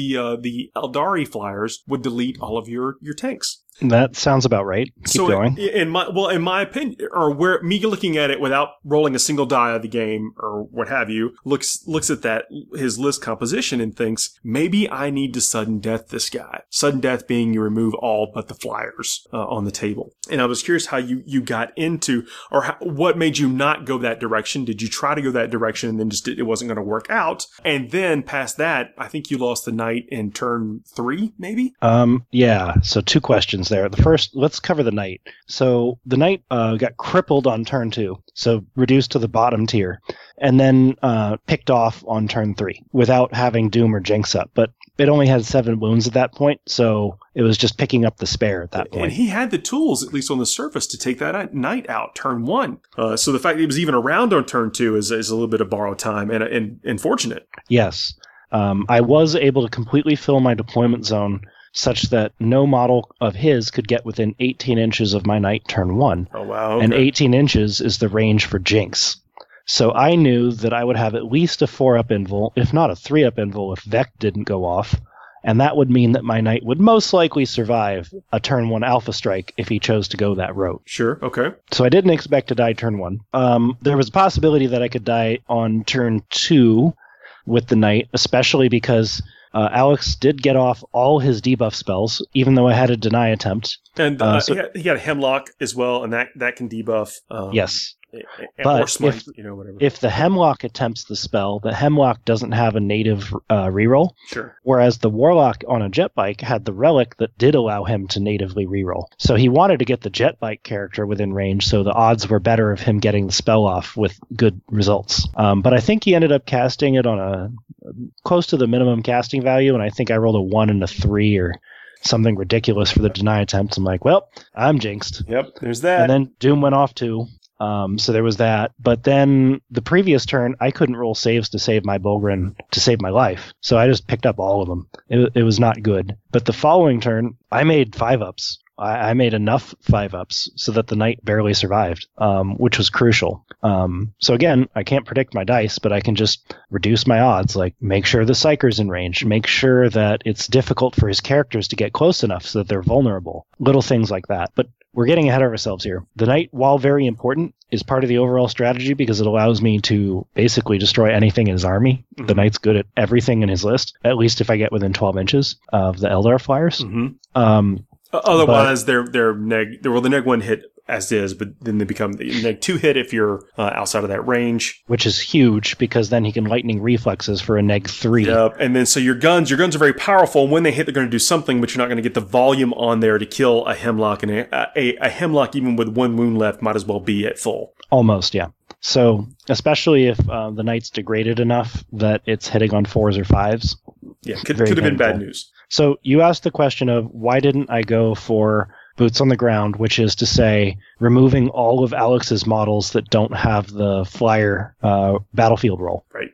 the Eldari flyers would delete all of your tanks. That sounds about right. Keep going. In my opinion, or where me looking at it without rolling a single die of the game or what have you, looks at that his list composition and thinks, maybe I need to sudden death this guy. Sudden death being you remove all but the flyers on the table. And I was curious how you got into, or what made you not go that direction. Did you try to go that direction and then just it wasn't going to work out? And then past that, I think you lost the knight in turn 3, maybe? Yeah. So 2 questions there. The first, let's cover the knight. So the knight got crippled on turn 2, so reduced to the bottom tier, and then picked off on turn 3 without having Doom or Jinx up. But it only had 7 wounds at that point, so it was just picking up the spare at that point. And he had the tools, at least on the surface, to take that knight out turn 1. So the fact that he was even around on turn 2 is a little bit of borrowed time and unfortunate. Yes. I was able to completely fill my deployment zone such that no model of his could get within 18 inches of my knight turn 1. Oh, wow. Okay. And 18 inches is the range for Jinx. So I knew that I would have at least a 4-up invul, if not a 3-up invul, if Vect didn't go off. And that would mean that my knight would most likely survive a turn 1 alpha strike if he chose to go that route. Sure, okay. So I didn't expect to die turn 1. There was a possibility that I could die on turn 2 with the knight, especially because Alex did get off all his debuff spells, even though I had a deny attempt. And he got a Hemlock as well, and that can debuff. Yes. But or smite, whatever. If the Hemlock attempts the spell, the Hemlock doesn't have a native reroll. Sure. Whereas the Warlock on a jet bike had the relic that did allow him to natively reroll. So he wanted to get the jet bike character within range, so the odds were better of him getting the spell off with good results. But I think he ended up casting it on a close to the minimum casting value, and I think I rolled a 1 and a 3 or something ridiculous for the deny attempt. I'm like, well, I'm jinxed. Yep, there's that. And then Doom went off too. So there was that. But then the previous turn, I couldn't roll saves to save my Bulgrin to save my life. So I just picked up all of them. It was not good. But the following turn, I made 5-ups. I made enough 5-ups so that the knight barely survived, which was crucial. So again, I can't predict my dice, but I can just reduce my odds, like make sure the Psyker's in range, make sure that it's difficult for his characters to get close enough so that they're vulnerable. Little things like that. But we're getting ahead of ourselves here. The knight, while very important, is part of the overall strategy because it allows me to basically destroy anything in his army. Mm-hmm. The knight's good at everything in his list, at least if I get within 12 inches of the Eldar flyers. Mm-hmm. Otherwise, they're neg. Well, the neg 1 hit as is, but then they become the neg 2 hit if you're outside of that range, which is huge because then he can lightning reflexes for a neg 3. Yep, and then so your guns are very powerful. And when they hit, they're going to do something, but you're not going to get the volume on there to kill a Hemlock, and a Hemlock even with 1 wound left might as well be at full. Almost, yeah. So especially if the knight's degraded enough that it's hitting on 4s or 5s. Yeah, could have been bad news. So you asked the question of why didn't I go for boots on the ground, which is to say removing all of Alex's models that don't have the flyer battlefield roll. Right.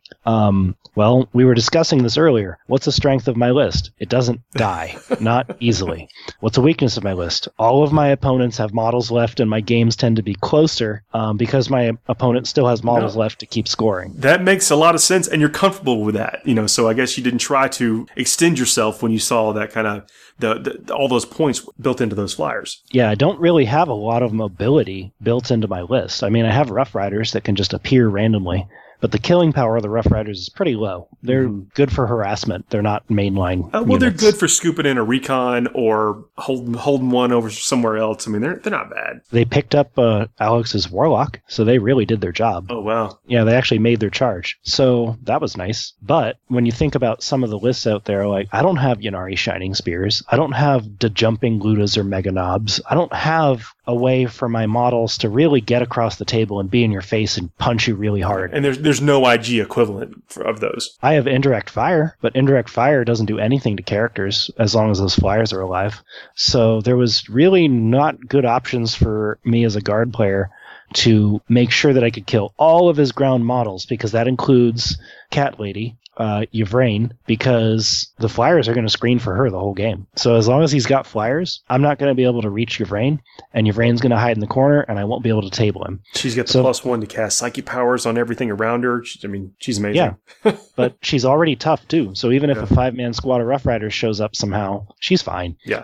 Well, we were discussing this earlier. What's the strength of my list? It doesn't die. Not easily. What's the weakness of my list? All of my opponents have models left, and my games tend to be closer because my opponent still has models left to keep scoring. That makes a lot of sense, and you're comfortable with that. So I guess you didn't try to extend yourself when you saw that kind of all those points built into those flyers. Yeah, I don't really have a lot of mobility built into my list. I mean, I have Rough Riders that can just appear randomly. But the killing power of the Rough Riders is pretty low. They're good for harassment. They're not mainline well, units. They're good for scooping in a recon or holding one over somewhere else. I mean, they're not bad. They picked up Alex's Warlock, so they really did their job. Oh, wow. Yeah, they actually made their charge. So that was nice. But when you think about some of the lists out there, like, I don't have Ynnari Shining Spears. I don't have the Jumping Ludas or Mega Knobs. I don't have a way for my models to really get across the table and be in your face and punch you really hard. And there's no IG equivalent of those. I have Indirect Fire, but Indirect Fire doesn't do anything to characters as long as those flyers are alive. So there was really not good options for me as a guard player to make sure that I could kill all of his ground models, because that includes Cat Lady, Yvraine, because the flyers are going to screen for her the whole game. So as long as he's got flyers, I'm not going to be able to reach Yvraine, and Yvraine's going to hide in the corner, and I won't be able to table him. She's got the +1 to cast psychic powers on everything around her. She's amazing. Yeah, but she's already tough too. So even if a 5-man squad of Rough Riders shows up somehow, she's fine. Yeah.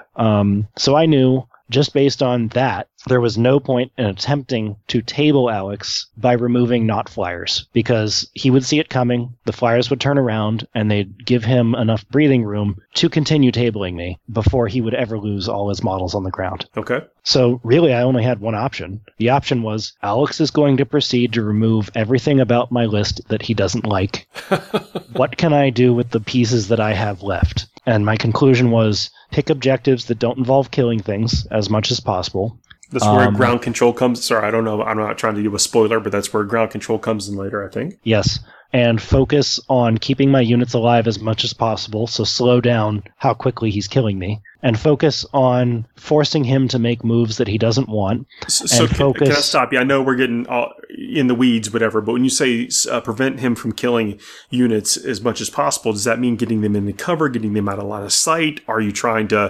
So I knew, just based on that, there was no point in attempting to table Alex by removing not flyers, because he would see it coming, the flyers would turn around, and they'd give him enough breathing room to continue tabling me before he would ever lose all his models on the ground. Okay. So really, I only had one option. The option was, Alex is going to proceed to remove everything about my list that he doesn't like. What can I do with the pieces that I have left? And my conclusion was, pick objectives that don't involve killing things as much as possible. That's where ground control comes. Sorry, I don't know. I'm not trying to give a spoiler, but that's where ground control comes in later, I think. Yes. And focus on keeping my units alive as much as possible, so slow down how quickly he's killing me. And focus on forcing him to make moves that he doesn't want. So can I stop you? I know we're getting all in the weeds, whatever, but when you say prevent him from killing units as much as possible, does that mean getting them in the cover, getting them out of line of sight? Are you trying to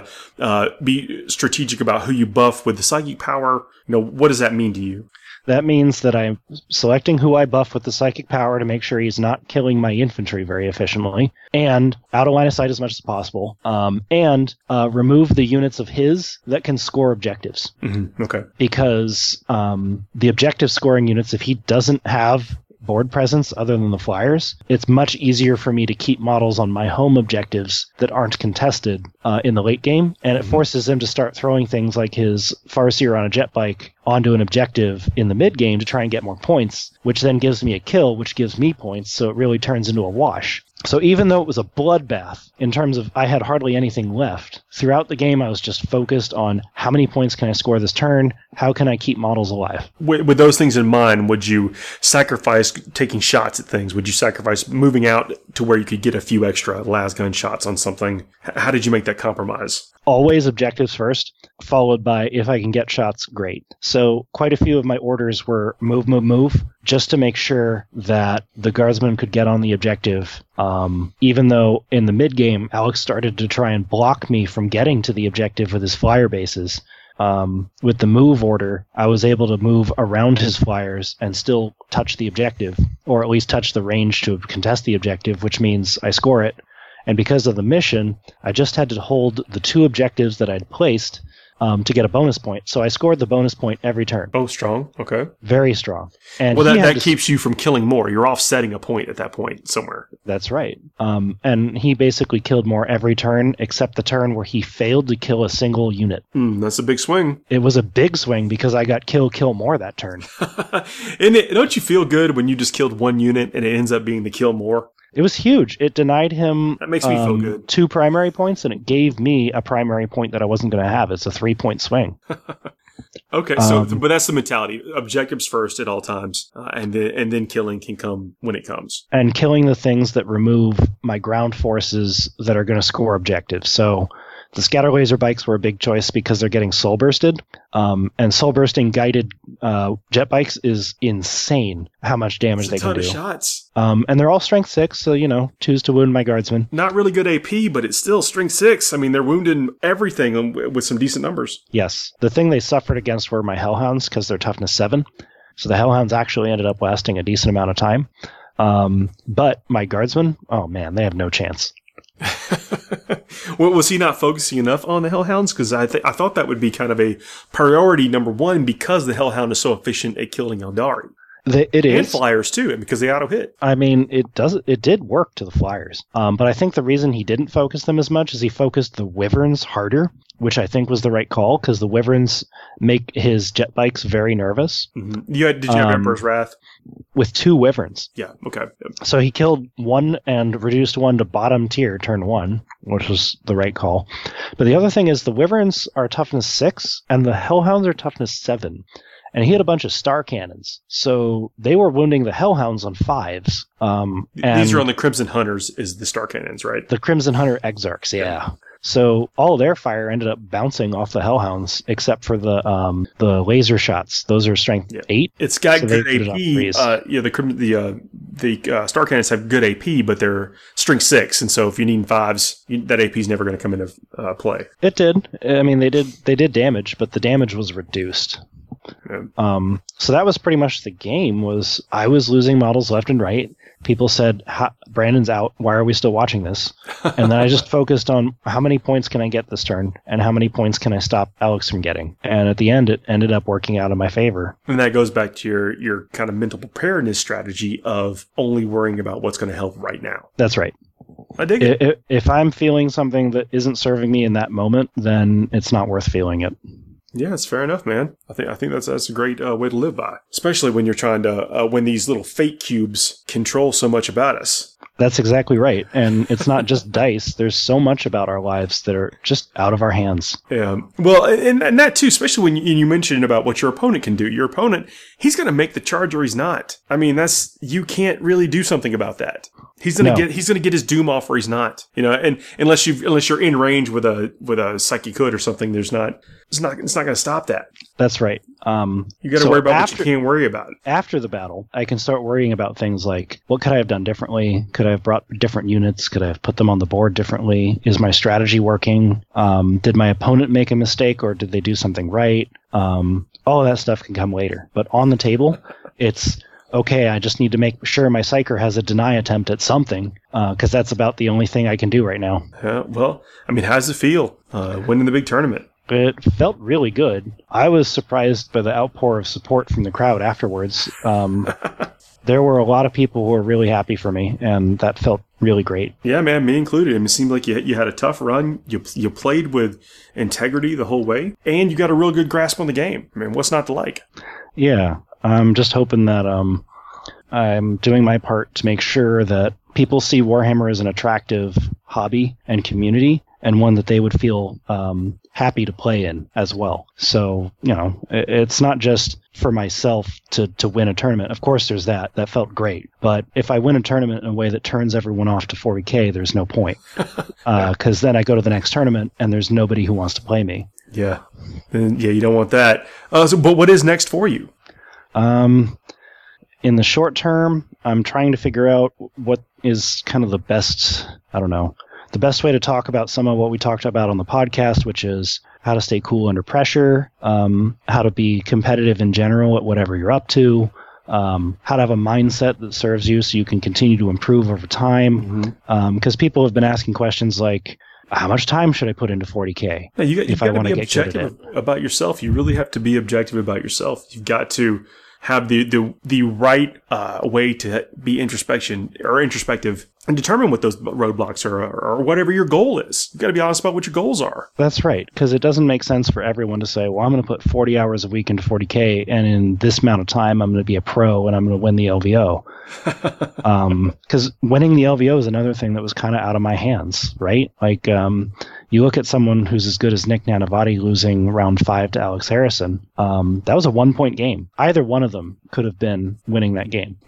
be strategic about who you buff with the psychic power? What does that mean to you? That means that I'm selecting who I buff with the psychic power to make sure he's not killing my infantry very efficiently, and out of line of sight as much as possible, and remove the units of his that can score objectives. Mm-hmm. Okay. Because the objective scoring units, if he doesn't have board presence other than the flyers, it's much easier for me to keep models on my home objectives that aren't contested in the late game, and it forces him to start throwing things like his Farseer on a jet bike onto an objective in the mid game to try and get more points, which then gives me a kill, which gives me points, so it really turns into a wash. So even though it was a bloodbath in terms of I had hardly anything left, throughout the game I was just focused on how many points can I score this turn, how can I keep models alive. With those things in mind, would you sacrifice taking shots at things? Would you sacrifice moving out to where you could get a few extra las gun shots on something? How did you make that compromise? Always objectives first. followed by if I can get shots, great. So quite a few of my orders were move, move, move, just to make sure that the guardsman could get on the objective. Even though in the mid game, Alex started to try and block me from getting to the objective with his flyer bases. With the move order, I was able to move around his flyers and still touch the objective, or at least touch the range to contest the objective, which means I score it. And because of the mission, I just had to hold the 2 objectives that I'd placed to get a bonus point. So I scored the bonus point every turn. Oh, strong. Okay. Very strong. And well, that keeps you from killing more. You're offsetting a point at that point somewhere. That's right. And he basically killed more every turn, except the turn where he failed to kill a single unit. That's a big swing. It was a big swing because I got kill more that turn. Don't you feel good when you just killed 1 unit and it ends up being the kill more? It was huge. It denied him that makes me feel good. 2 primary points, and it gave me a primary point that I wasn't going to have. It's a 3-point swing. Okay, so but that's the mentality. Objectives first at all times, and then killing can come when it comes. And killing the things that remove my ground forces that are going to score objectives. So the scatter laser bikes were a big choice because they're getting soul bursted. And soul bursting guided jet bikes is insane how much damage they can do. It's a ton of shots. And they're all strength 6, so, 2s to wound my guardsmen. Not really good AP, but it's still strength 6. I mean, they're wounding everything with some decent numbers. Yes. The thing they suffered against were my Hellhounds because they're toughness 7. So the Hellhounds actually ended up lasting a decent amount of time. But my guardsmen, oh man, they have no chance. Well, was he not focusing enough on the Hellhounds? Because I thought that would be kind of a priority number 1 because the Hellhound is so efficient at killing Eldari. It is. And flyers too, because they auto hit. I mean, it did work to the flyers. But I think the reason he didn't focus them as much is he focused the Wyverns harder, which I think was the right call, because the Wyverns make his jet bikes very nervous. Mm-hmm. Did you have Emperor's Wrath? With 2 Wyverns. Yeah, okay. Yep. So he killed 1 and reduced 1 to bottom tier turn 1, which was the right call. But the other thing is the Wyverns are toughness 6, and the Hellhounds are toughness 7. And he had a bunch of star cannons, so they were wounding the Hellhounds on 5s. These are on the Crimson Hunters, is the star cannons, right? The Crimson Hunter Exarchs, yeah. So all their fire ended up bouncing off the Hellhounds, except for the laser shots. Those are strength 8. It's got so good AP. The star cannons have good AP, but they're strength 6, and so if you need 5s, that AP is never going to come into play. It did. I mean, they did damage, but the damage was reduced. Yeah. So that was pretty much the game. Was I was losing models left and right. People said, Brandon's out. Why are we still watching this? And then I just focused on how many points can I get this turn and how many points can I stop Alex from getting. And at the end, it ended up working out in my favor. And that goes back to your kind of mental preparedness strategy of only worrying about what's going to help right now. That's right. I dig it. If I'm feeling something that isn't serving me in that moment, then it's not worth feeling it. Yeah, it's fair enough, man. I think that's a great way to live by, especially when you're trying to when these little fate cubes control so much about us. That's exactly right. And it's not just dice. There's so much about our lives that are just out of our hands. Yeah. Well, and that too, especially when you mentioned about what your opponent can do. Your opponent, he's going to make the charge or he's not. I mean, you can't really do something about that. He's going to get his doom off or he's not. And unless you're in range with a Psychic Hood or something, it's not going to stop that. That's right. You got to worry about what you can't worry about. After the battle, I can start worrying about things like, what could I have done differently? Could I have brought different units? Could I have put them on the board differently? Is my strategy working? Did my opponent make a mistake or did they do something right? All of that stuff can come later. But on the table, it's, okay, I just need to make sure my Psyker has a deny attempt at something, because that's about the only thing I can do right now. Well, I mean, how does it feel winning the big tournament? It felt really good. I was surprised by the outpour of support from the crowd afterwards. There were a lot of people who were really happy for me, and that felt really great. Yeah, man, me included. I mean, it seemed like you had a tough run. You played with integrity the whole way, and you got a real good grasp on the game. I mean, what's not to like? Yeah, I'm just hoping that I'm doing my part to make sure that people see Warhammer as an attractive hobby and community, and one that they would feel happy to play in as well. So, it's not just for myself to win a tournament. Of course, there's that. That felt great. But if I win a tournament in a way that turns everyone off to 40K, there's no point. Because then I go to the next tournament and there's nobody who wants to play me. Yeah. And yeah, you don't want that. But what is next for you? In the short term, I'm trying to figure out what is kind of the best, the best way to talk about some of what we talked about on the podcast, which is how to stay cool under pressure, how to be competitive in general at whatever you're up to, how to have a mindset that serves you so you can continue to improve over time. Because people have been asking questions like, how much time should I put into 40K if I want to get objective about yourself? You really have to be objective about yourself. You've got to have the right way to be introspective and determine what those roadblocks are or whatever your goal is. You've got to be honest about what your goals are. That's right, because it doesn't make sense for everyone to say, well, I'm going to put 40 hours a week into 40K, and in this amount of time, I'm going to be a pro and I'm going to win the LVO. Because winning the LVO is another thing that was kind of out of my hands, right? Like, you look at someone who's as good as Nick Nanavati losing round 5 to Alex Harrison. That was a 1-point game. Either one of them could have been winning that game.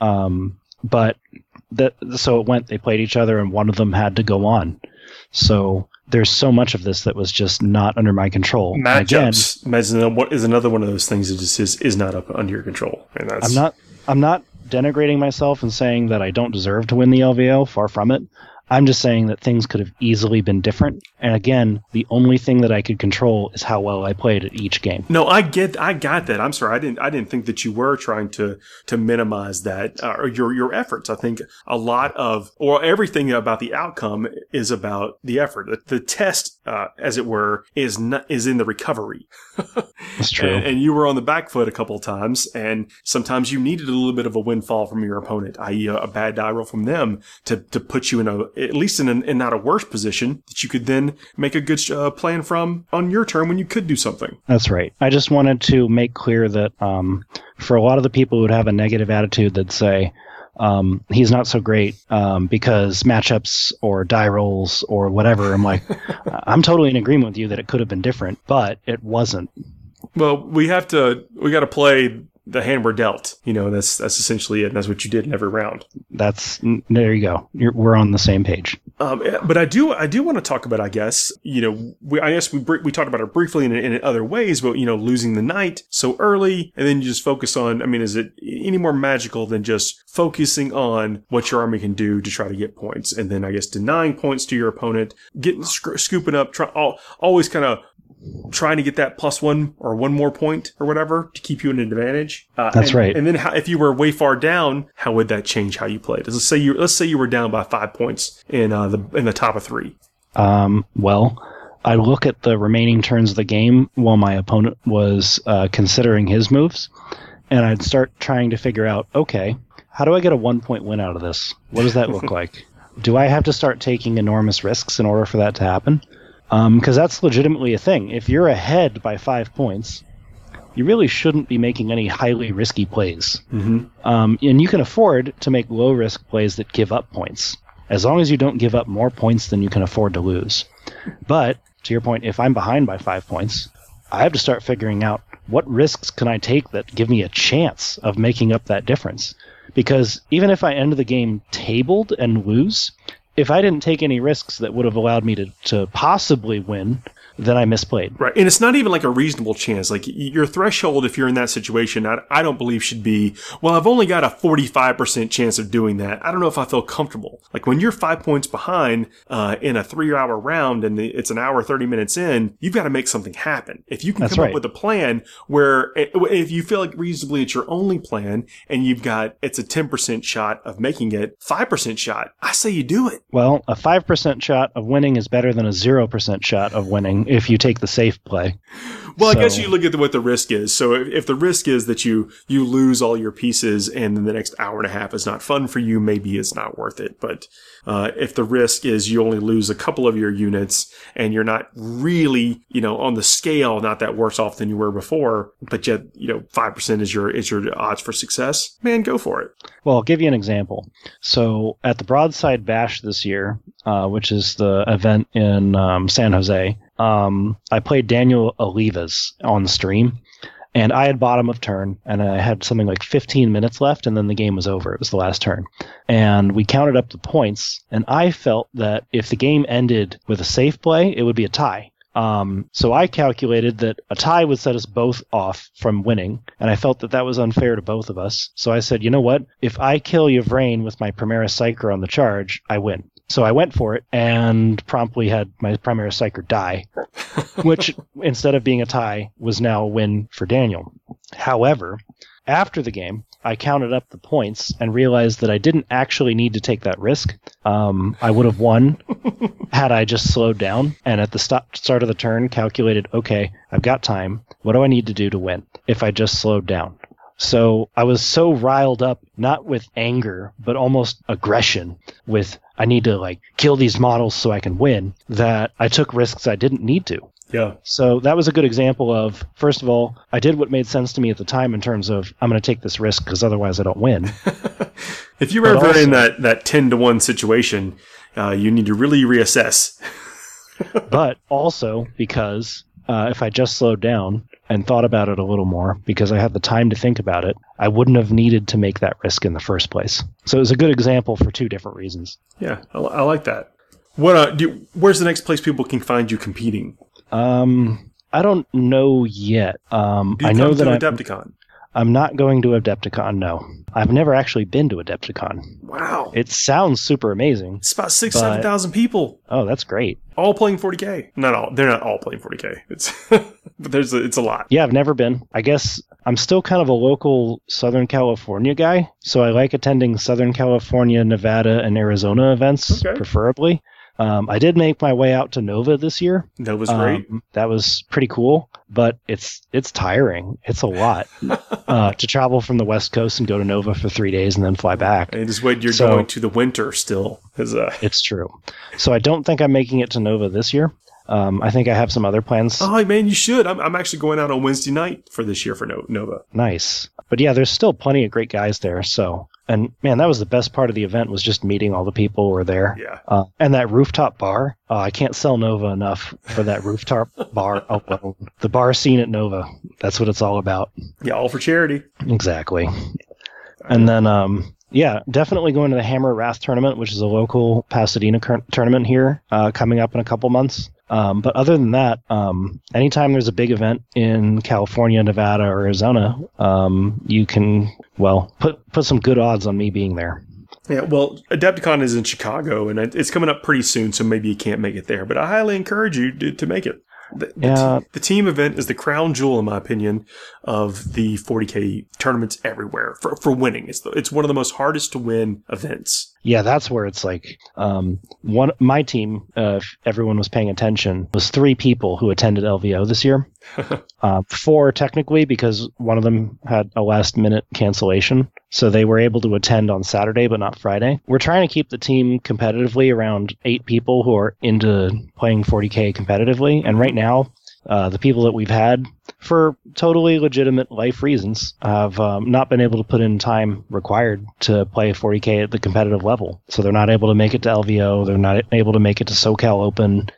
So it went, they played each other and one of them had to go on. So there's so much of this that was just not under my control. Matchups is another one of those things that just is not up under your control. And that's... I'm not denigrating myself and saying that I don't deserve to win the LVO. Far from it. I'm just saying that things could have easily been different. And again, the only thing that I could control is how well I played at each game. No, I got that. I'm sorry. I didn't think that you were trying to minimize that or your efforts. I think a lot of, or everything about the outcome is about the effort. The test, as it were, is in the recovery. That's true. And you were on the back foot a couple of times, and sometimes you needed a little bit of a windfall from your opponent, i.e. a bad die roll from them to put you at least in not a worse position that you could then make a good plan from on your turn when you could do something. That's right. I just wanted to make clear that for a lot of the people who would have a negative attitude that say, he's not so great because matchups or die rolls or whatever, I'm like, I'm totally in agreement with you that it could have been different, but it wasn't. Well, we got to play the hand we're dealt. That's essentially it. And that's what you did in every round. There you go. We're on the same page. But I do want to talk about, I guess, we talked about it briefly in other ways, but, losing the knight so early and then you just focus on, is it any more magical than just focusing on what your army can do to try to get points? And then I guess denying points to your opponent, scooping up, always kind of trying to get that +1 or one more point or whatever to keep you in an advantage. That's right. And then if you were way far down, how would that change how you played? Let's say you were down by 5 points in the top of 3. Well, I look at the remaining turns of the game while my opponent was considering his moves, and I'd start trying to figure out, okay, how do I get a 1-point win out of this? What does that look like? Do I have to start taking enormous risks in order for that to happen? Because that's legitimately a thing. If you're ahead by 5 points, you really shouldn't be making any highly risky plays. And you can afford to make low-risk plays that give up points, as long as you don't give up more points than you can afford to lose. But, to your point, if I'm behind by 5 points, I have to start figuring out what risks can I take that give me a chance of making up that difference. Because even if I end the game tabled and lose, if I didn't take any risks that would have allowed me to possibly win, then I misplayed. Right. And it's not even like a reasonable chance. Like your threshold, if you're in that situation, I don't believe should be, well, I've only got a 45% chance of doing that. I don't know if I feel comfortable. Like when you're 5 points behind in a 3-hour round and it's an hour, 30 minutes in, you've got to make something happen. If you can come up with a plan where if you feel like reasonably it's your only plan and it's a 10% shot of making it, 5% shot, I say you do it. Well, a 5% shot of winning is better than a 0% shot of winning if you take the safe play. Well, I guess you look at what the risk is. So if the risk is that you lose all your pieces and then the next hour and a half is not fun for you, maybe it's not worth it. But if the risk is you only lose a couple of your units and you're not really, on the scale, not that worse off than you were before, but yet, 5% is your odds for success, man, go for it. Well, I'll give you an example. So at the Broadside Bash this year, which is the event in San Jose, I played Daniel Olivas on the stream, and I had bottom of turn, and I had something like 15 minutes left, and then the game was over. It was the last turn. And we counted up the points, and I felt that if the game ended with a safe play, it would be a tie. So I calculated that a tie would set us both off from winning, and I felt that that was unfair to both of us. So I said, you know what? If I kill Yvraine with my Primaris Psyker on the charge, I win. So I went for it and promptly had my Primaris Psyker die, which, instead of being a tie, was now a win for Daniel. However, after the game, I counted up the points and realized that I didn't actually need to take that risk. I would have won had I just slowed down and at the start of the turn calculated, okay, I've got time. What do I need to do to win if I just slowed down? So I was so riled up, not with anger, but almost aggression with, I need to like kill these models so I can win, that I took risks I didn't need to. Yeah. So that was a good example of, first of all, I did what made sense to me at the time in terms of, I'm going to take this risk because otherwise I don't win. If you're ever in that 10-to-1 situation, you need to really reassess. But also because if I just slowed down and thought about it a little more, because I had the time to think about it, I wouldn't have needed to make that risk in the first place. So it was a good example for two different reasons. Yeah, I like that. What? Where's the next place people can find you competing? I don't know yet. Do you come to Adepticon? I'm not going to Adepticon, no. I've never actually been to Adepticon. Wow. It sounds super amazing. It's about 7,000 people. Oh, that's great. All playing 40K. Not all. They're not all playing 40K. But it's a lot. Yeah, I've never been. I guess I'm still kind of a local Southern California guy, so I like attending Southern California, Nevada, and Arizona events, preferably. I did make my way out to Nova this year. Nova's great. That was pretty cool, but it's tiring. It's a lot to travel from the West Coast and go to Nova for 3 days and then fly back. And just wait, you're going to the winter still. It's true. So I don't think I'm making it to Nova this year. I think I have some other plans. Oh, man, you should. I'm actually going out on Wednesday night for this year for Nova. Nice. But yeah, there's still plenty of great guys there. So, and man, that was the best part of the event, was just meeting all the people who were there. Yeah. And that rooftop bar. I can't sell Nova enough for that rooftop bar alone. The bar scene at Nova. That's what it's all about. Yeah, all for charity. Exactly. And then, yeah, definitely going to the Hammer Wrath tournament, which is a local Pasadena tournament here, coming up in a couple months. But other than that, anytime there's a big event in California, Nevada, or Arizona, you can, well, put some good odds on me being there. Yeah, well, Adepticon is in Chicago, and it's coming up pretty soon, so maybe you can't make it there. But I highly encourage you to make it. The team event is the crown jewel, in my opinion, of the 40K tournaments everywhere for winning. It's one of the most hardest to win events. Yeah, that's where it's like my team, if everyone was paying attention, was 3 people who attended LVO this year. 4 technically, because one of them had a last-minute cancellation. So they were able to attend on Saturday, but not Friday. We're trying to keep the team competitively around 8 people who are into playing 40K competitively. And right now, the people that we've had, for totally legitimate life reasons, have not been able to put in time required to play 40K at the competitive level. So they're not able to make it to LVO. They're not able to make it to SoCal Open.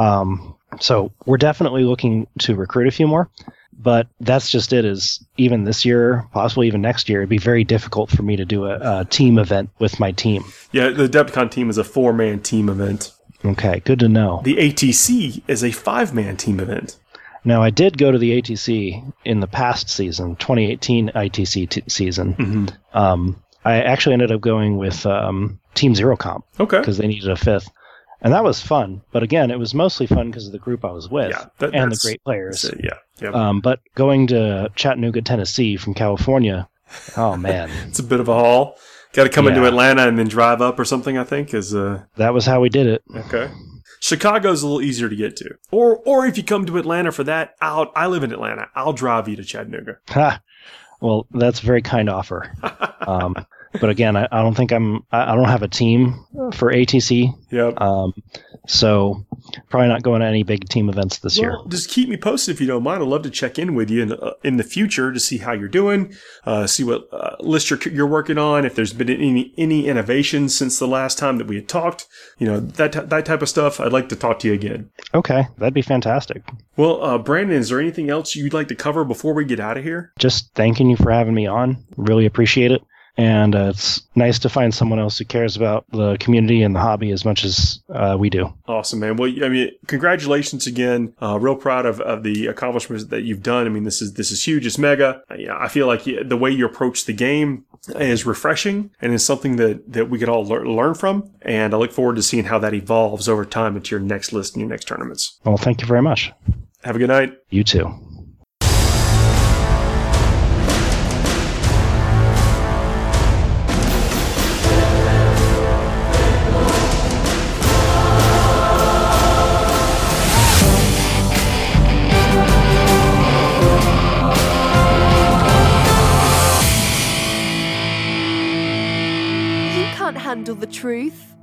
So we're definitely looking to recruit a few more. But that's just it, is even this year, possibly even next year, it'd be very difficult for me to do a team event with my team. Yeah, the Adepticon team is a 4-man team event. Okay, good to know. The ATC is a 5-man team event. Now, I did go to the ATC in the past season, 2018 ITC season. Mm-hmm. I actually ended up going with Team Zero Comp. Okay. Because they needed a 5th. And that was fun. But again, it was mostly fun because of the group I was with and the great players. Yeah. But going to Chattanooga, Tennessee from California, oh, man. It's a bit of a haul. Got to come into Atlanta and then drive up or something, I think. That was how we did it. Okay. Chicago's a little easier to get to. Or if you come to Atlanta for that, I live in Atlanta. I'll drive you to Chattanooga. Well, that's a very kind offer. But again, I don't think I don't have a team for ATC. Yep. So probably not going to any big team events this year. Just keep me posted if you don't mind. I'd love to check in with you in the future to see how you're doing, see what list you're working on, if there's been any innovations since the last time that we had talked. That type of stuff. I'd like to talk to you again. Okay, that'd be fantastic. Well, Brandon, is there anything else you'd like to cover before we get out of here? Just thanking you for having me on. Really appreciate it. And it's nice to find someone else who cares about the community and the hobby as much as we do. Awesome, man. Well, I mean, congratulations again. Real proud of the accomplishments that you've done. I mean, this is huge. It's mega. I feel like the way you approach the game is refreshing and is something that we could all learn from. And I look forward to seeing how that evolves over time into your next list and your next tournaments. Well, thank you very much. Have a good night. You too. Handle the truth.